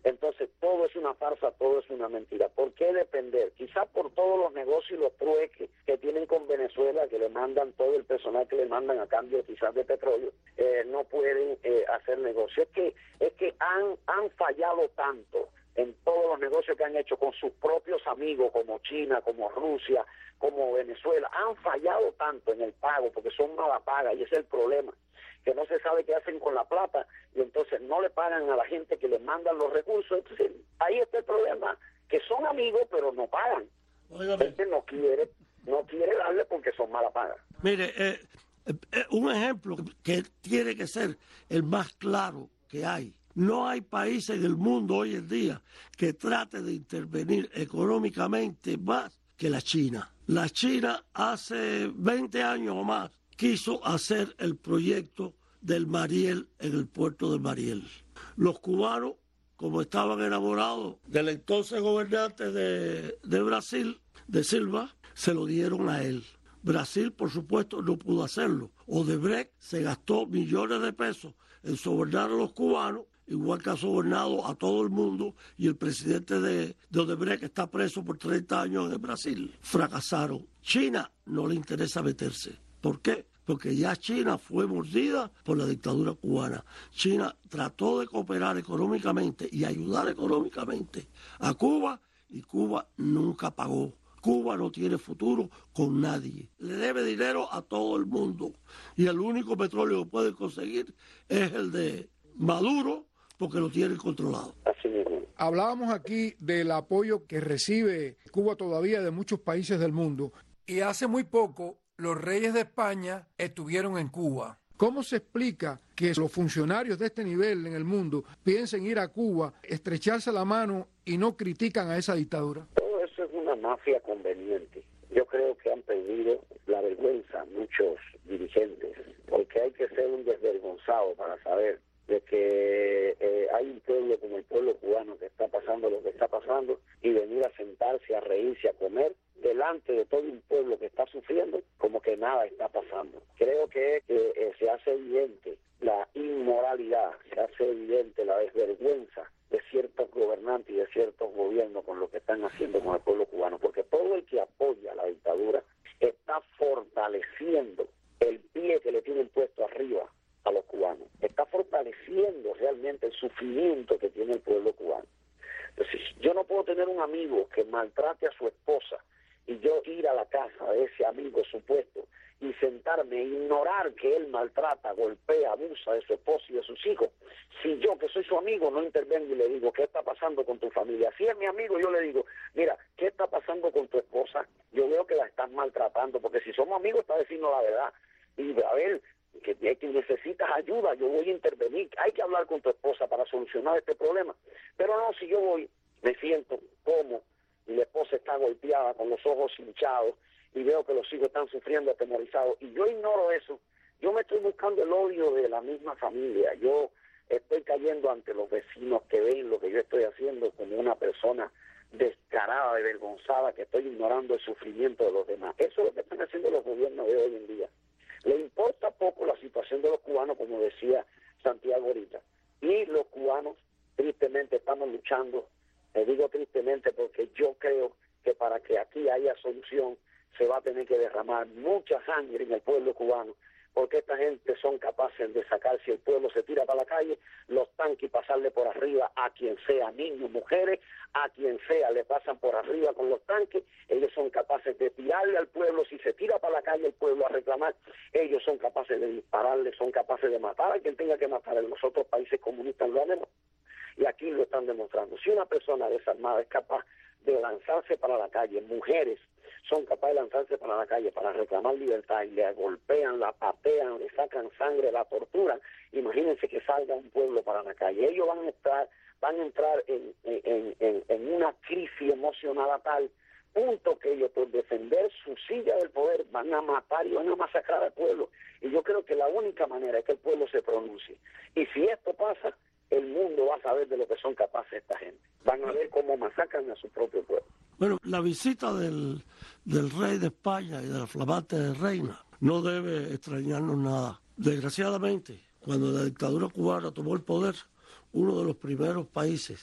Entonces todo es una farsa, todo es una mentira. ¿Por qué depender? Quizás por todos los negocios y los trueques que tienen con Venezuela, que le mandan todo el personal que le mandan a cambio quizás de petróleo, eh, no pueden eh, hacer negocio. Es que, es que han, han fallado tanto en todos los negocios que han hecho con sus propios amigos, como China, como Rusia, como Venezuela, han fallado tanto en el pago, porque son mala paga, y ese es el problema, que no se sabe qué hacen con la plata, y entonces no le pagan a la gente que les mandan los recursos. Entonces ahí está el problema, que son amigos, pero no pagan. La gente no quiere, no quiere darle porque son mala paga. Mire, eh, eh, un ejemplo que tiene que ser el más claro que hay. No hay países del mundo hoy en día que trate de intervenir económicamente más que la China. La China hace veinte años o más quiso hacer el proyecto del Mariel en el puerto de Mariel. Los cubanos, como estaban enamorados del entonces gobernante de, de Brasil, de Silva, se lo dieron a él. Brasil, por supuesto, no pudo hacerlo. Odebrecht se gastó millones de pesos en sobornar a los cubanos, igual que ha sobornado a todo el mundo, y el presidente de, de Odebrecht está preso por treinta años en Brasil. Fracasaron. China no le interesa meterse. ¿Por qué? Porque ya China fue mordida por la dictadura cubana. China trató de cooperar económicamente y ayudar económicamente a Cuba, y Cuba nunca pagó. Cuba no tiene futuro con nadie. Le debe dinero a todo el mundo. Y el único petróleo que puede conseguir es el de Maduro, porque lo tienen controlado. Así mismo. Hablábamos aquí del apoyo que recibe Cuba todavía de muchos países del mundo, y hace muy poco los reyes de España estuvieron en Cuba. ¿Cómo se explica que los funcionarios de este nivel en el mundo piensen ir a Cuba, estrecharse la mano y no critican a esa dictadura? Todo eso es una mafia conveniente. Yo creo que han perdido la vergüenza muchos dirigentes, porque hay que ser un desvergonzado para saber de que eh, hay un pueblo como el pueblo cubano que está pasando lo que está pasando, y venir a sentarse, a reírse, a comer delante de todo un pueblo que está sufriendo como que nada está pasando. Creo que eh, eh, se hace evidente la inmoralidad, se hace evidente la desvergüenza de ciertos gobernantes y de ciertos gobiernos con lo que están haciendo con el pueblo cubano, porque todo el que apoya la dictadura está fortaleciendo el pie que le tienen puesto arriba a los cubanos, está fortaleciendo realmente el sufrimiento que tiene el pueblo cubano. Entonces, yo no puedo tener un amigo que maltrate a su esposa y yo ir a la casa de ese amigo supuesto y sentarme e ignorar que él maltrata, golpea, abusa de su esposa y de sus hijos. Si yo, que soy su amigo, no intervengo y le digo, ¿qué está pasando con tu familia? Si es mi amigo, yo le digo, mira, ¿qué está pasando con tu esposa? Yo veo que la estás maltratando, porque si somos amigos está diciendo la verdad. Y a ver, que, que necesitas ayuda, yo voy a intervenir. Hay que hablar con tu esposa para solucionar este problema. Pero no, si yo voy, me siento, como, y la esposa está golpeada con los ojos hinchados y veo que los hijos están sufriendo, atemorizados, y yo ignoro eso, yo me estoy buscando el odio de la misma familia. Yo estoy cayendo ante los vecinos que ven lo que yo estoy haciendo como una persona descarada, avergonzada, que estoy ignorando el sufrimiento de los demás. Eso es lo que están haciendo los gobiernos de hoy en día. Le importa poco la situación de los cubanos, como decía Santiago ahorita, y los cubanos tristemente estamos luchando. Le digo tristemente porque yo creo que para que aquí haya solución se va a tener que derramar mucha sangre en el pueblo cubano, porque esta gente son capaces de sacar, si el pueblo se tira para la calle, los tanques y pasarle por arriba a quien sea, niños, mujeres, a quien sea, le pasan por arriba con los tanques. Ellos son capaces de tirarle al pueblo, si se tira para la calle el pueblo a reclamar, ellos son capaces de dispararle, son capaces de matar a quien tenga que matar. En los otros países comunistas lo han demostrado, y aquí lo están demostrando. Si una persona desarmada es capaz de lanzarse para la calle, mujeres son capaces de lanzarse para la calle para reclamar libertad, y le golpean, la patean, le sacan sangre, la torturan, imagínense que salga un pueblo para la calle. Ellos van a estar, van a entrar en, en, en, en una crisis emocional a tal punto que ellos, por defender su silla del poder, van a matar y van a masacrar al pueblo. Y yo creo que la única manera es que el pueblo se pronuncie. Y si esto pasa, el mundo va a saber de lo que son capaces esta gente. Van a ver cómo masacran a su propio pueblo. Bueno, la visita del, del rey de España y de la flamante reina no debe extrañarnos nada. Desgraciadamente, cuando la dictadura cubana tomó el poder, uno de los primeros países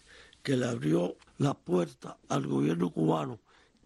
que le abrió la puerta al gobierno cubano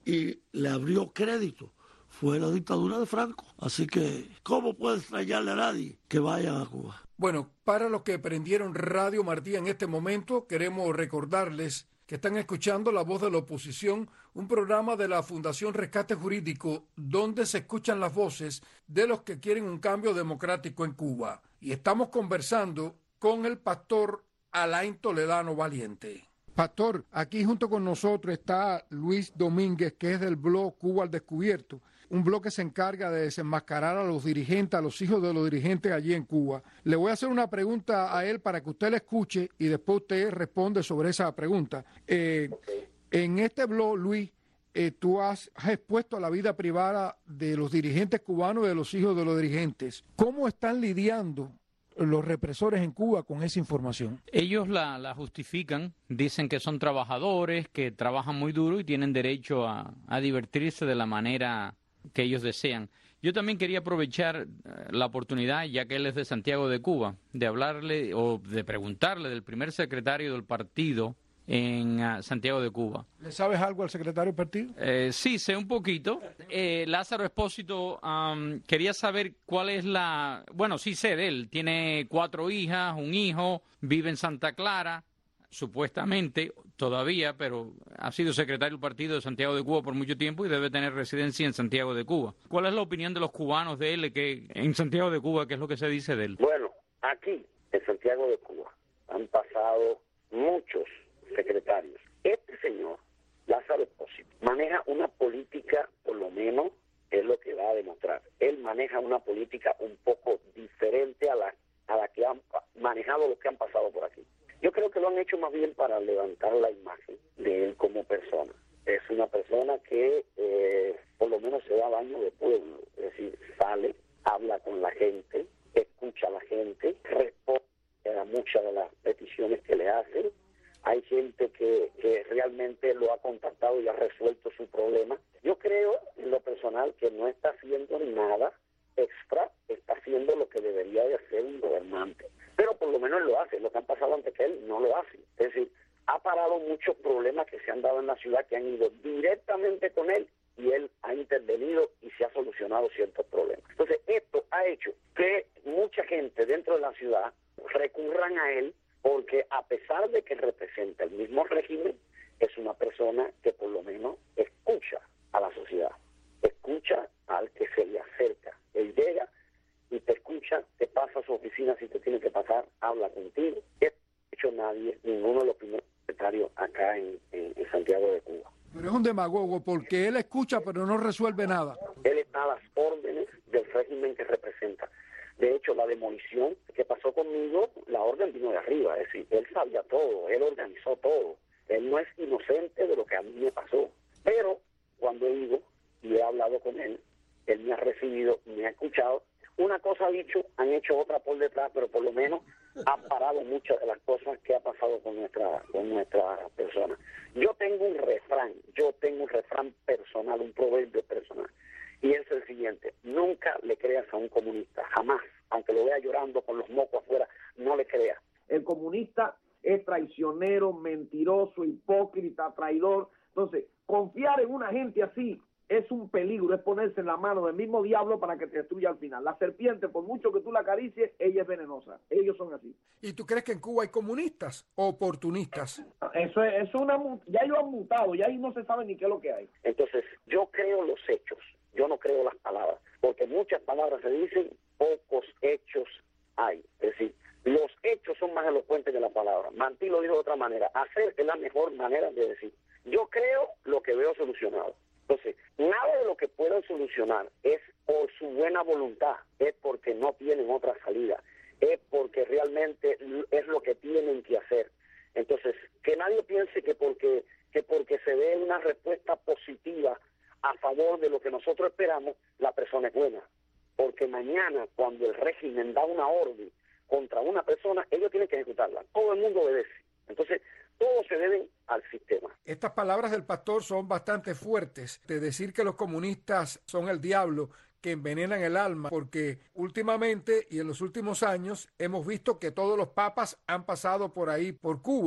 y le abrió crédito fue la dictadura de Franco. Así que, ¿cómo puede extrañarle a nadie que vayan a Cuba? Bueno, para los que prendieron Radio Martí en este momento, queremos recordarles que están escuchando La Voz de la Oposición, un programa de la Fundación Rescate Jurídico, donde se escuchan las voces de los que quieren un cambio democrático en Cuba. Y estamos conversando con el pastor Alain Toledano Valiente. Pastor, aquí junto con nosotros está Luis Domínguez, que es del blog Cuba al Descubierto, un blog que se encarga de desenmascarar a los dirigentes, a los hijos de los dirigentes allí en Cuba. Le voy a hacer una pregunta a él para que usted la escuche y después usted responde sobre esa pregunta. Eh, en este blog, Luis, eh, tú has, has expuesto la vida privada de los dirigentes cubanos y de los hijos de los dirigentes. ¿Cómo están lidiando los represores en Cuba con esa información? Ellos la, la justifican, dicen que son trabajadores, que trabajan muy duro y tienen derecho a, a divertirse de la manera que ellos desean. Yo también quería aprovechar la oportunidad, ya que él es de Santiago de Cuba, de hablarle o de preguntarle del primer secretario del partido en uh, Santiago de Cuba. ¿Le sabes algo al secretario del partido? Eh, sí, sé un poquito. Eh, Lázaro Espósito, um, quería saber cuál es la... Bueno, sí sé de él. Tiene cuatro hijas, un hijo, vive en Santa Clara, supuestamente, todavía, pero ha sido secretario del partido de Santiago de Cuba por mucho tiempo y debe tener residencia en Santiago de Cuba. ¿Cuál es la opinión de los cubanos de él que en Santiago de Cuba? ¿Qué es lo que se dice de él? Bueno, aquí, en Santiago de Cuba, han pasado muchos secretarios. Este señor, Lázaro Espósito, maneja una política, por lo menos es lo que va a demostrar. Él maneja una política un poco diferente a la, a la que han manejado los que han pasado por aquí. Yo creo que lo han hecho más bien para levantar la imagen de él como persona. Es una persona que eh, por lo menos se da baño de pueblo, es decir, sale, habla con la gente, escucha a la gente, responde a muchas de las peticiones que le hacen. Hay gente que, que realmente lo ha contactado y ha resuelto su problema. Yo creo, en lo personal, que no está haciendo nada extra, está haciendo lo que debería de hacer un gobernante. Pero por lo menos lo hace. Lo que han pasado antes que él no lo hace. Es decir, ha parado muchos problemas que se han dado en la ciudad, que han ido directamente con él y él ha intervenido y se ha solucionado ciertos problemas. Entonces, esto ha hecho que mucha gente dentro de la ciudad recurran a él, porque a pesar de que representa el mismo régimen, es una persona que por lo menos escucha a la sociedad, escucha al que se le acerca. Él llega y te escucha, te pasa a su oficina si te tiene que pasar, habla contigo. Esto no ha hecho nadie, ninguno de los primeros secretarios acá en, en, en Santiago de Cuba. Pero es un demagogo porque él escucha pero no resuelve nada. Él está a las órdenes del régimen que representa. De hecho, la demolición que pasó conmigo, la orden vino de arriba, es decir, él sabía todo, él organizó todo. Él no es inocente de lo que a mí me pasó. Pero cuando he ido y he hablado con él, él me ha recibido, me ha escuchado. Una cosa ha dicho, han hecho otra por detrás, pero por lo menos ha parado muchas de las cosas que ha pasado con nuestra, con nuestra persona. Yo tengo un refrán, yo tengo un refrán personal, un proverbio personal. Y es el siguiente: nunca le creas a un comunista, jamás, aunque lo vea llorando con los mocos afuera, no le creas. El comunista es traicionero, mentiroso, hipócrita, traidor. Entonces, confiar en una gente así es un peligro, es ponerse en la mano del mismo diablo para que te destruya al final. La serpiente, por mucho que tú la acaricies, ella es venenosa. Ellos son así. ¿Y tú crees que en Cuba hay comunistas o oportunistas? Eso es, eso es una... Ya ellos han mutado, ya ahí no se sabe ni qué es lo que hay. Entonces, yo creo los hechos. Yo no creo las palabras, porque muchas palabras se dicen, pocos hechos hay. Es decir, los hechos son más elocuentes que la palabra. Martí lo dijo de otra manera: hacer es la mejor manera de decir. Yo creo lo que veo solucionado. Entonces, nada de lo que puedan solucionar es por su buena voluntad, es porque no tienen otra salida, es porque realmente es lo que tienen que hacer. Entonces, que nadie piense que porque, que porque se dé una respuesta positiva a favor de lo que nosotros esperamos, la persona es buena. Porque mañana, cuando el régimen da una orden contra una persona, ellos tienen que ejecutarla. Todo el mundo obedece. Entonces, todos se deben al sistema. Estas palabras del pastor son bastante fuertes, de decir que los comunistas son el diablo, que envenenan el alma, porque últimamente y en los últimos años hemos visto que todos los papas han pasado por ahí, por Cuba.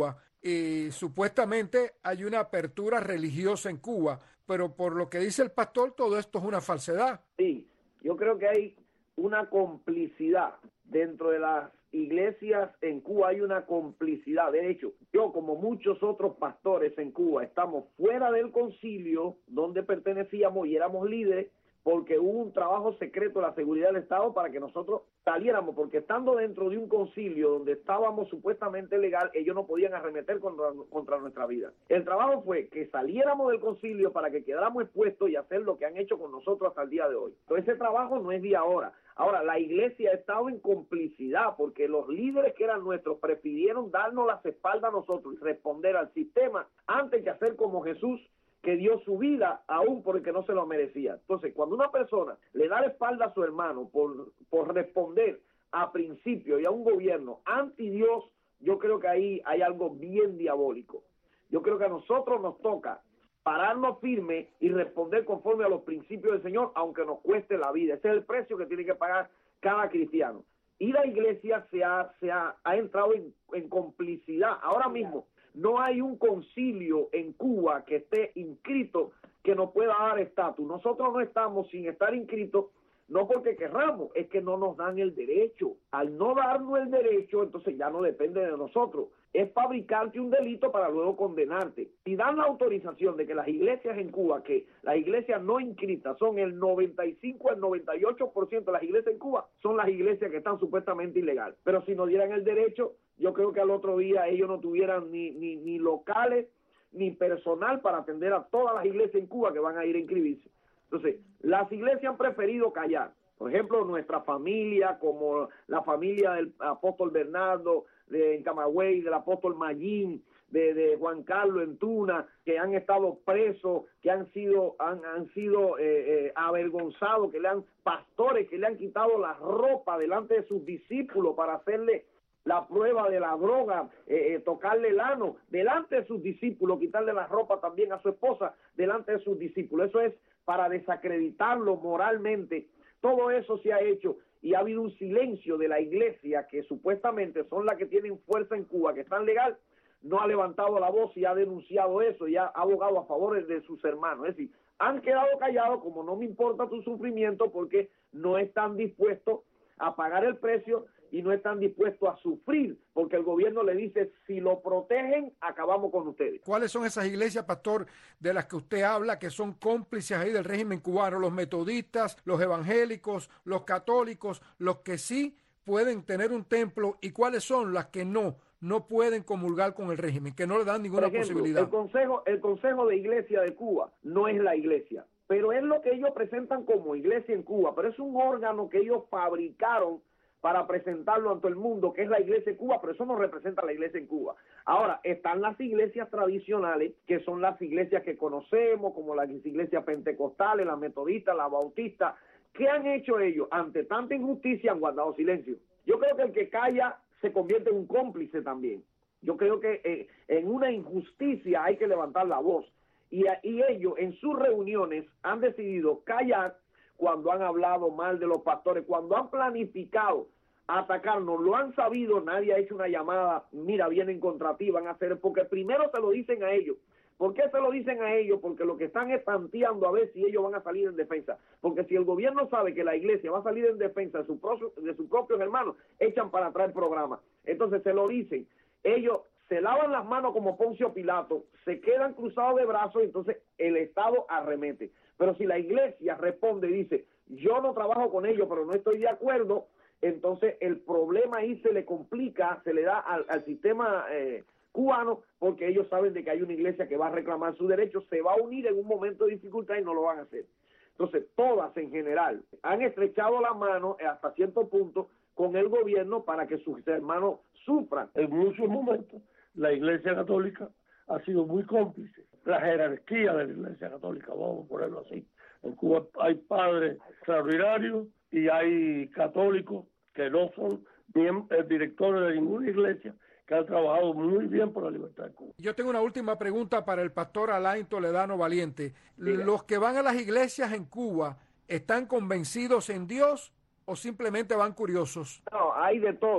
y supuestamente hay una apertura religiosa en Cuba, pero por lo que dice el pastor, todo esto es una falsedad. Sí, yo creo que hay una complicidad dentro de las iglesias en Cuba, hay una complicidad. De hecho, yo como muchos otros pastores en Cuba estamos fuera del concilio donde pertenecíamos y éramos líderes, porque hubo un trabajo secreto de la seguridad del Estado para que nosotros saliéramos, porque estando dentro de un concilio donde estábamos supuestamente legal, ellos no podían arremeter contra, contra nuestra vida. El trabajo fue que saliéramos del concilio para que quedáramos expuestos y hacer lo que han hecho con nosotros hasta el día de hoy. Entonces ese trabajo no es de ahora. Ahora, la iglesia ha estado en complicidad porque los líderes que eran nuestros prefirieron darnos las espaldas a nosotros y responder al sistema antes que hacer como Jesús, que dio su vida aún porque no se lo merecía. Entonces, cuando una persona le da la espalda a su hermano por, por responder a principios y a un gobierno anti Dios, yo creo que ahí hay algo bien diabólico. Yo creo que a nosotros nos toca pararnos firme y responder conforme a los principios del Señor, aunque nos cueste la vida. Ese es el precio que tiene que pagar cada cristiano. Y la iglesia se ha, se ha, ha entrado en, en complicidad. Ahora mismo no hay un concilio en Cuba que esté inscrito que nos pueda dar estatus. Nosotros no estamos sin estar inscritos, no porque querramos, es que no nos dan el derecho. Al no darnos el derecho, entonces ya no depende de nosotros. Es fabricarte un delito para luego condenarte. Si dan la autorización de que las iglesias en Cuba, que las iglesias no inscritas son el noventa y cinco al noventa y ocho por ciento de las iglesias en Cuba, son las iglesias que están supuestamente ilegales. Pero si nos dieran el derecho, yo creo que al otro día ellos no tuvieran ni, ni, ni locales ni personal para atender a todas las iglesias en Cuba que van a ir a inscribirse. Entonces, las iglesias han preferido callar. Por ejemplo, nuestra familia, como la familia del apóstol Bernardo de en Camagüey, del apóstol Mayín, de, de Juan Carlos en Tuna, que han estado presos, que han sido han, han sido eh, eh, avergonzados, que le han pastores que le han quitado la ropa delante de sus discípulos para hacerle la prueba de la droga, eh, eh, tocarle el ano delante de sus discípulos, quitarle la ropa también a su esposa delante de sus discípulos. Eso es para desacreditarlo moralmente. Todo eso se ha hecho y ha habido un silencio de la iglesia, que supuestamente son las que tienen fuerza en Cuba, que están legal, no ha levantado la voz y ha denunciado eso y ha abogado a favor de sus hermanos. Es decir, han quedado callados como no me importa tu sufrimiento, porque no están dispuestos a pagar el precio y no están dispuestos a sufrir, porque el gobierno le dice, si lo protegen, acabamos con ustedes. ¿Cuáles son esas iglesias, pastor, de las que usted habla, que son cómplices ahí del régimen cubano? Los metodistas, los evangélicos, los católicos, los que sí pueden tener un templo, y cuáles son las que no, no pueden comulgar con el régimen, que no le dan ninguna Por ejemplo, posibilidad. El consejo, el Consejo de Iglesia de Cuba no es la iglesia, pero es lo que ellos presentan como iglesia en Cuba, pero es un órgano que ellos fabricaron para presentarlo ante el mundo, que es la iglesia en Cuba, pero eso no representa a la iglesia en Cuba. Ahora, están las iglesias tradicionales, que son las iglesias que conocemos, como las iglesias pentecostales, las metodistas, las bautistas. ¿Qué han hecho ellos? Ante tanta injusticia han guardado silencio. Yo creo que el que calla se convierte en un cómplice también. Yo creo que eh, en una injusticia hay que levantar la voz. Y, y ellos en sus reuniones han decidido callar cuando han hablado mal de los pastores, cuando han planificado atacarnos, lo han sabido, nadie ha hecho una llamada, mira, vienen contra ti, van a hacer, porque primero se lo dicen a ellos. ¿Por qué se lo dicen a ellos? Porque lo que están es tanteando a ver si ellos van a salir en defensa. Porque si el gobierno sabe que la iglesia va a salir en defensa de, su propio, de sus propios hermanos, echan para atrás el programa. Entonces se lo dicen. Ellos se lavan las manos como Poncio Pilato, se quedan cruzados de brazos y entonces el Estado arremete. Pero si la iglesia responde y dice, yo no trabajo con ellos, pero no estoy de acuerdo, entonces el problema ahí se le complica, se le da al, al sistema eh, cubano, porque ellos saben de que hay una iglesia que va a reclamar sus derechos, se va a unir en un momento de dificultad y no lo van a hacer. Entonces, todas en general han estrechado la mano hasta cierto punto con el gobierno para que sus hermanos sufran. En muchos momentos, la Iglesia Católica ha sido muy cómplice. La jerarquía de la Iglesia Católica, vamos a ponerlo así. En Cuba hay padres extraordinarios y hay católicos que no son bien, eh, directores de ninguna iglesia, que han trabajado muy bien por la libertad de Cuba. Yo tengo una última pregunta para el pastor Alain Toledano Valiente. Diga. ¿Los que van a las iglesias en Cuba están convencidos en Dios o simplemente van curiosos? No, hay de todo.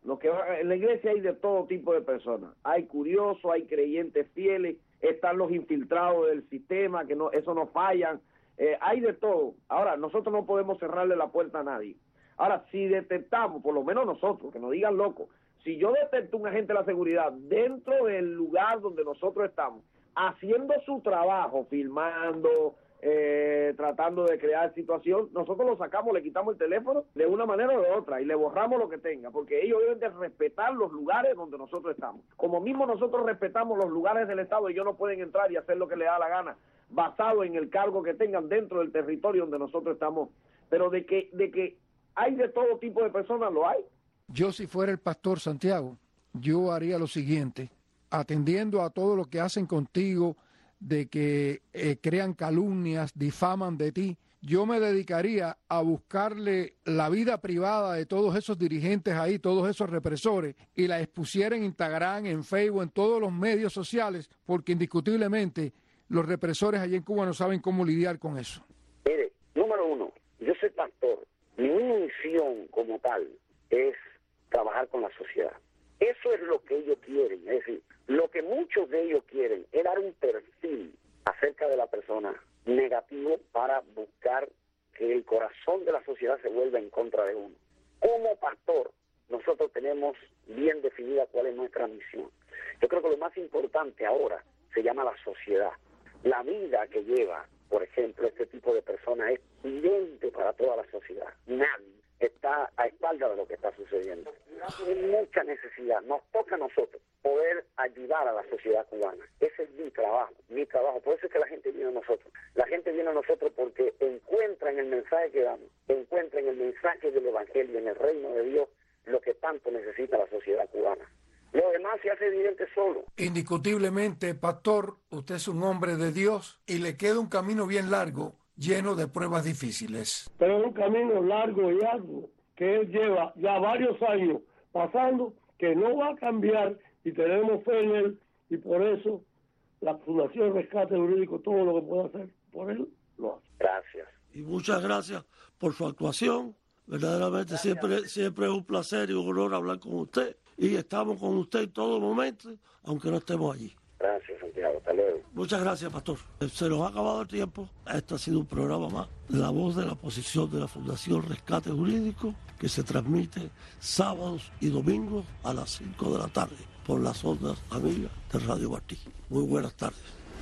Lo que va, en la iglesia hay de todo tipo de personas. Hay curiosos, hay creyentes fieles, están los infiltrados del sistema, que no, eso no fallan. Eh, hay de todo. Ahora, nosotros no podemos cerrarle la puerta a nadie. Ahora, si detectamos, por lo menos nosotros, que nos digan locos, si yo detecto un agente de la seguridad dentro del lugar donde nosotros estamos, haciendo su trabajo, filmando, eh, tratando de crear situación, nosotros lo sacamos, le quitamos el teléfono de una manera o de otra y le borramos lo que tenga, porque ellos deben de respetar los lugares donde nosotros estamos. Como mismo nosotros respetamos los lugares del Estado, ellos no pueden entrar y hacer lo que les da la gana, basado en el cargo que tengan dentro del territorio donde nosotros estamos. Pero de que, de que hay de todo tipo de personas, lo hay. Yo, si fuera el pastor Santiago, yo haría lo siguiente, atendiendo a todo lo que hacen contigo, de que eh, crean calumnias, difaman de ti, yo me dedicaría a buscarle la vida privada de todos esos dirigentes ahí, todos esos represores, y la expusiera en Instagram, en Facebook, en todos los medios sociales, porque indiscutiblemente los represores allí en Cuba no saben cómo lidiar con eso. Mire, número uno, yo soy pastor, mi misión como tal es trabajar con la sociedad. Eso es lo que ellos quieren, es decir, lo que muchos de ellos quieren es dar un perfil acerca de la persona negativo para buscar que el corazón de la sociedad se vuelva en contra de uno. Como pastor, nosotros tenemos bien definida cuál es nuestra misión. Yo creo que lo más importante ahora se llama la sociedad. La vida que lleva, por ejemplo, este tipo de personas es evidente para toda la sociedad. Nadie está a espaldas de lo que está sucediendo. Hay mucha necesidad. Nos toca a nosotros poder ayudar a la sociedad cubana. Ese es mi trabajo, mi trabajo. Por eso es que la gente viene a nosotros. La gente viene a nosotros porque encuentra en el mensaje que damos, encuentra en el mensaje del Evangelio, en el reino de Dios, lo que tanto necesita la sociedad cubana. Lo demás se hace evidente solo. Indiscutiblemente, pastor, usted es un hombre de Dios y le queda un camino bien largo, lleno de pruebas difíciles. Pero es un camino largo y arduo que él lleva ya varios años pasando, que no va a cambiar y tenemos fe en él, y por eso la Fundación Rescate Jurídico, todo lo que pueda hacer por él, lo hace. Gracias. Y muchas gracias por su actuación. Verdaderamente gracias. siempre siempre es un placer y un honor hablar con usted. Y estamos con usted en todo momento, aunque no estemos allí. Gracias, Santiago. Hasta luego. Muchas gracias, pastor. Se nos ha acabado el tiempo. Este ha sido un programa más. La voz de la posición de la Fundación Rescate Jurídico, que se transmite sábados y domingos a las cinco de la tarde por las ondas amigas de Radio Martí. Muy buenas tardes.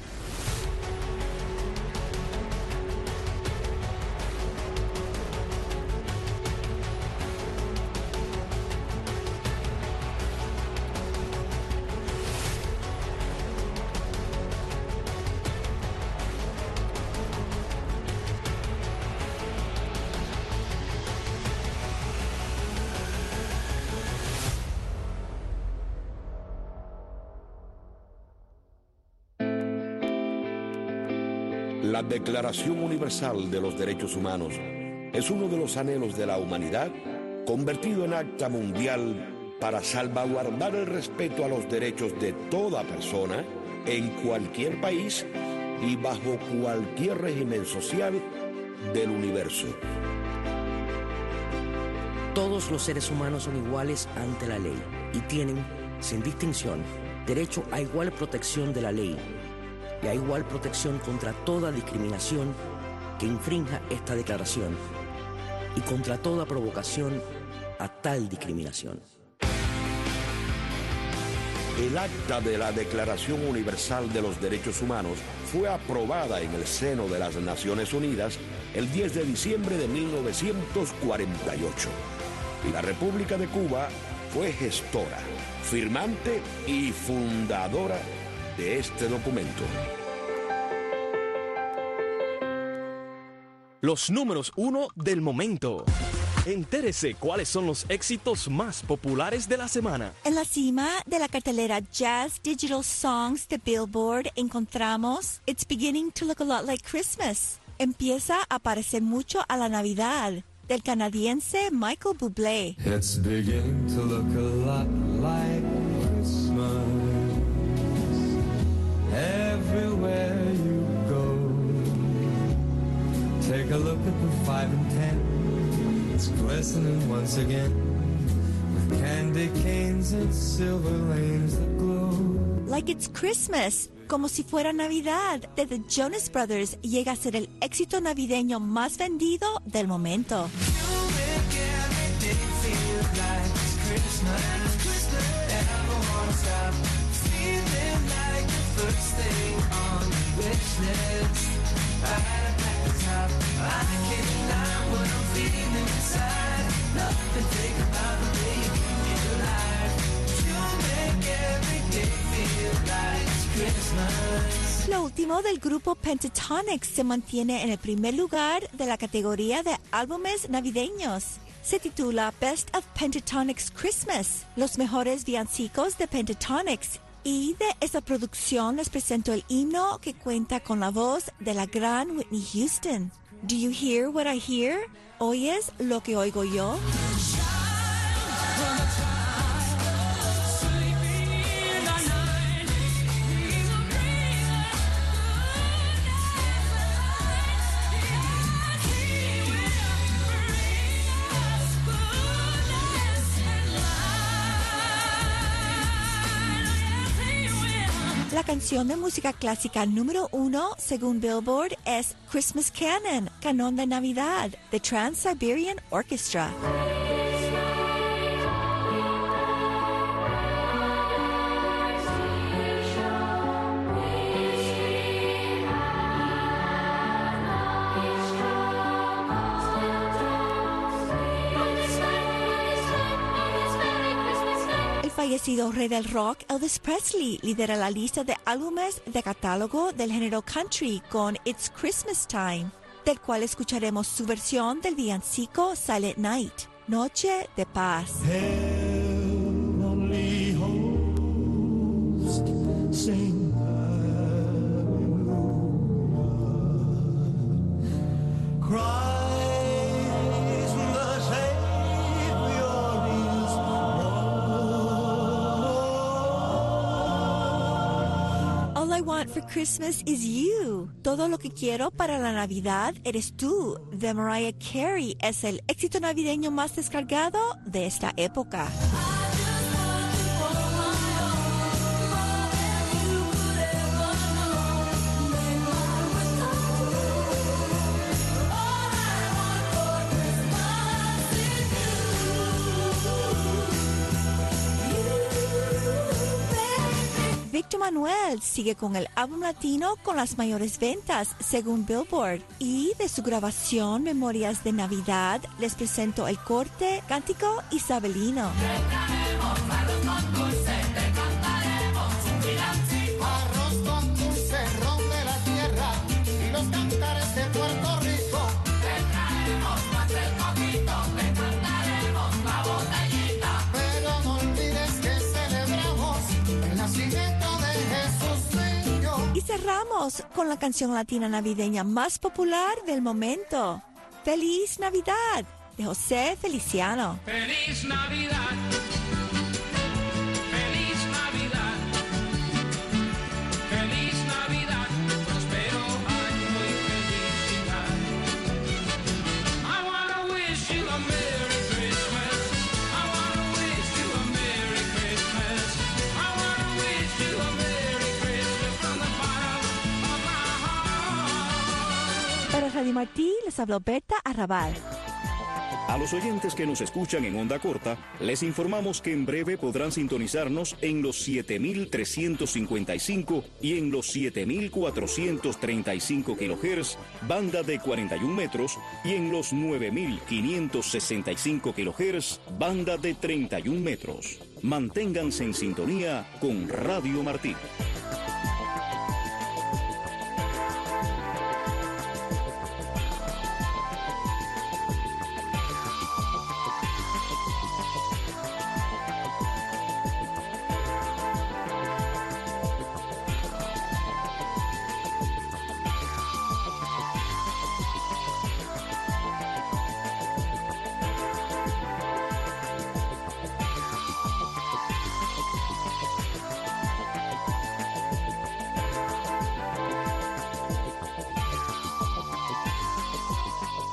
La Declaración Universal de los Derechos Humanos es uno de los anhelos de la humanidad convertido en acta mundial para salvaguardar el respeto a los derechos de toda persona en cualquier país y bajo cualquier régimen social del universo. Todos los seres humanos son iguales ante la ley y tienen, sin distinción, derecho a igual protección de la ley y a igual protección contra toda discriminación que infrinja esta declaración y contra toda provocación a tal discriminación. El acta de la Declaración Universal de los Derechos Humanos fue aprobada en el seno de las Naciones Unidas el diez de diciembre de mil novecientos cuarenta y ocho. Y la República de Cuba fue gestora, firmante y fundadora de este documento. Los números uno del momento. Entérese cuáles son los éxitos más populares de la semana. En la cima de la cartelera Jazz Digital Songs de Billboard encontramos It's Beginning to Look a Lot Like Christmas. Empieza a parecer mucho a la Navidad, del canadiense Michael Bublé. It's beginning to look a lot like Christmas. Everywhere you go, take a look at the five and ten. It's glistening once again with candy canes and silver lanes that glow. Like It's Christmas, como si fuera Navidad, de The Jonas Brothers llega a ser el éxito navideño más vendido del momento. Lo último del grupo Pentatonix se mantiene en el primer lugar de la categoría de álbumes navideños. Se titula Best of Pentatonix Christmas, los mejores villancicos de Pentatonix. Y de esa producción les presento el himno que cuenta con la voz de la gran Whitney Houston. Do you hear what I hear? ¿Oyes lo que oigo yo? La canción de música clásica número uno, según Billboard, es Christmas Canon, Canon de Navidad, de Trans-Siberian Orchestra. El fallecido rey del rock Elvis Presley lidera la lista de álbumes de catálogo del género country con It's Christmas Time, del cual escucharemos su versión del villancico Silent Night, Noche de Paz. Heavenly host, sing hallelujah. Christ the Savior is All I want for Christmas is you. Todo lo que quiero para la Navidad eres tú, de Mariah Carey, es el éxito navideño más descargado de esta época. Víctor Manuel sigue con el álbum latino con las mayores ventas, según Billboard. Y de su grabación Memorias de Navidad, les presento el corte Cántico Isabelino. Arroz con dulce, ron de la tierra y los cantares de Puerto Rico. Te traemos más el poquito, te cantaremos la botellita. Pero no olvides que celebramos el nacimiento de Jesús niño. Y cerramos con la canción latina navideña más popular del momento, Feliz Navidad, de José Feliciano. Feliz Navidad. Feliz Navidad. Feliz Navidad. Prospero año y felicidad. I wanna wish you a Merry Christmas. I wanna wish you a Merry Christmas. I wanna wish you a Merry Christmas from the bottom of my heart. Para Radio Martí les habló Berta Arrabal. A los oyentes que nos escuchan en onda corta, les informamos que en breve podrán sintonizarnos en los siete mil trescientos cincuenta y cinco y en los siete mil cuatrocientos treinta y cinco kilohertz, banda de cuarenta y un metros, y en los nueve mil quinientos sesenta y cinco kilohertz, banda de treinta y un metros. Manténganse en sintonía con Radio Martí.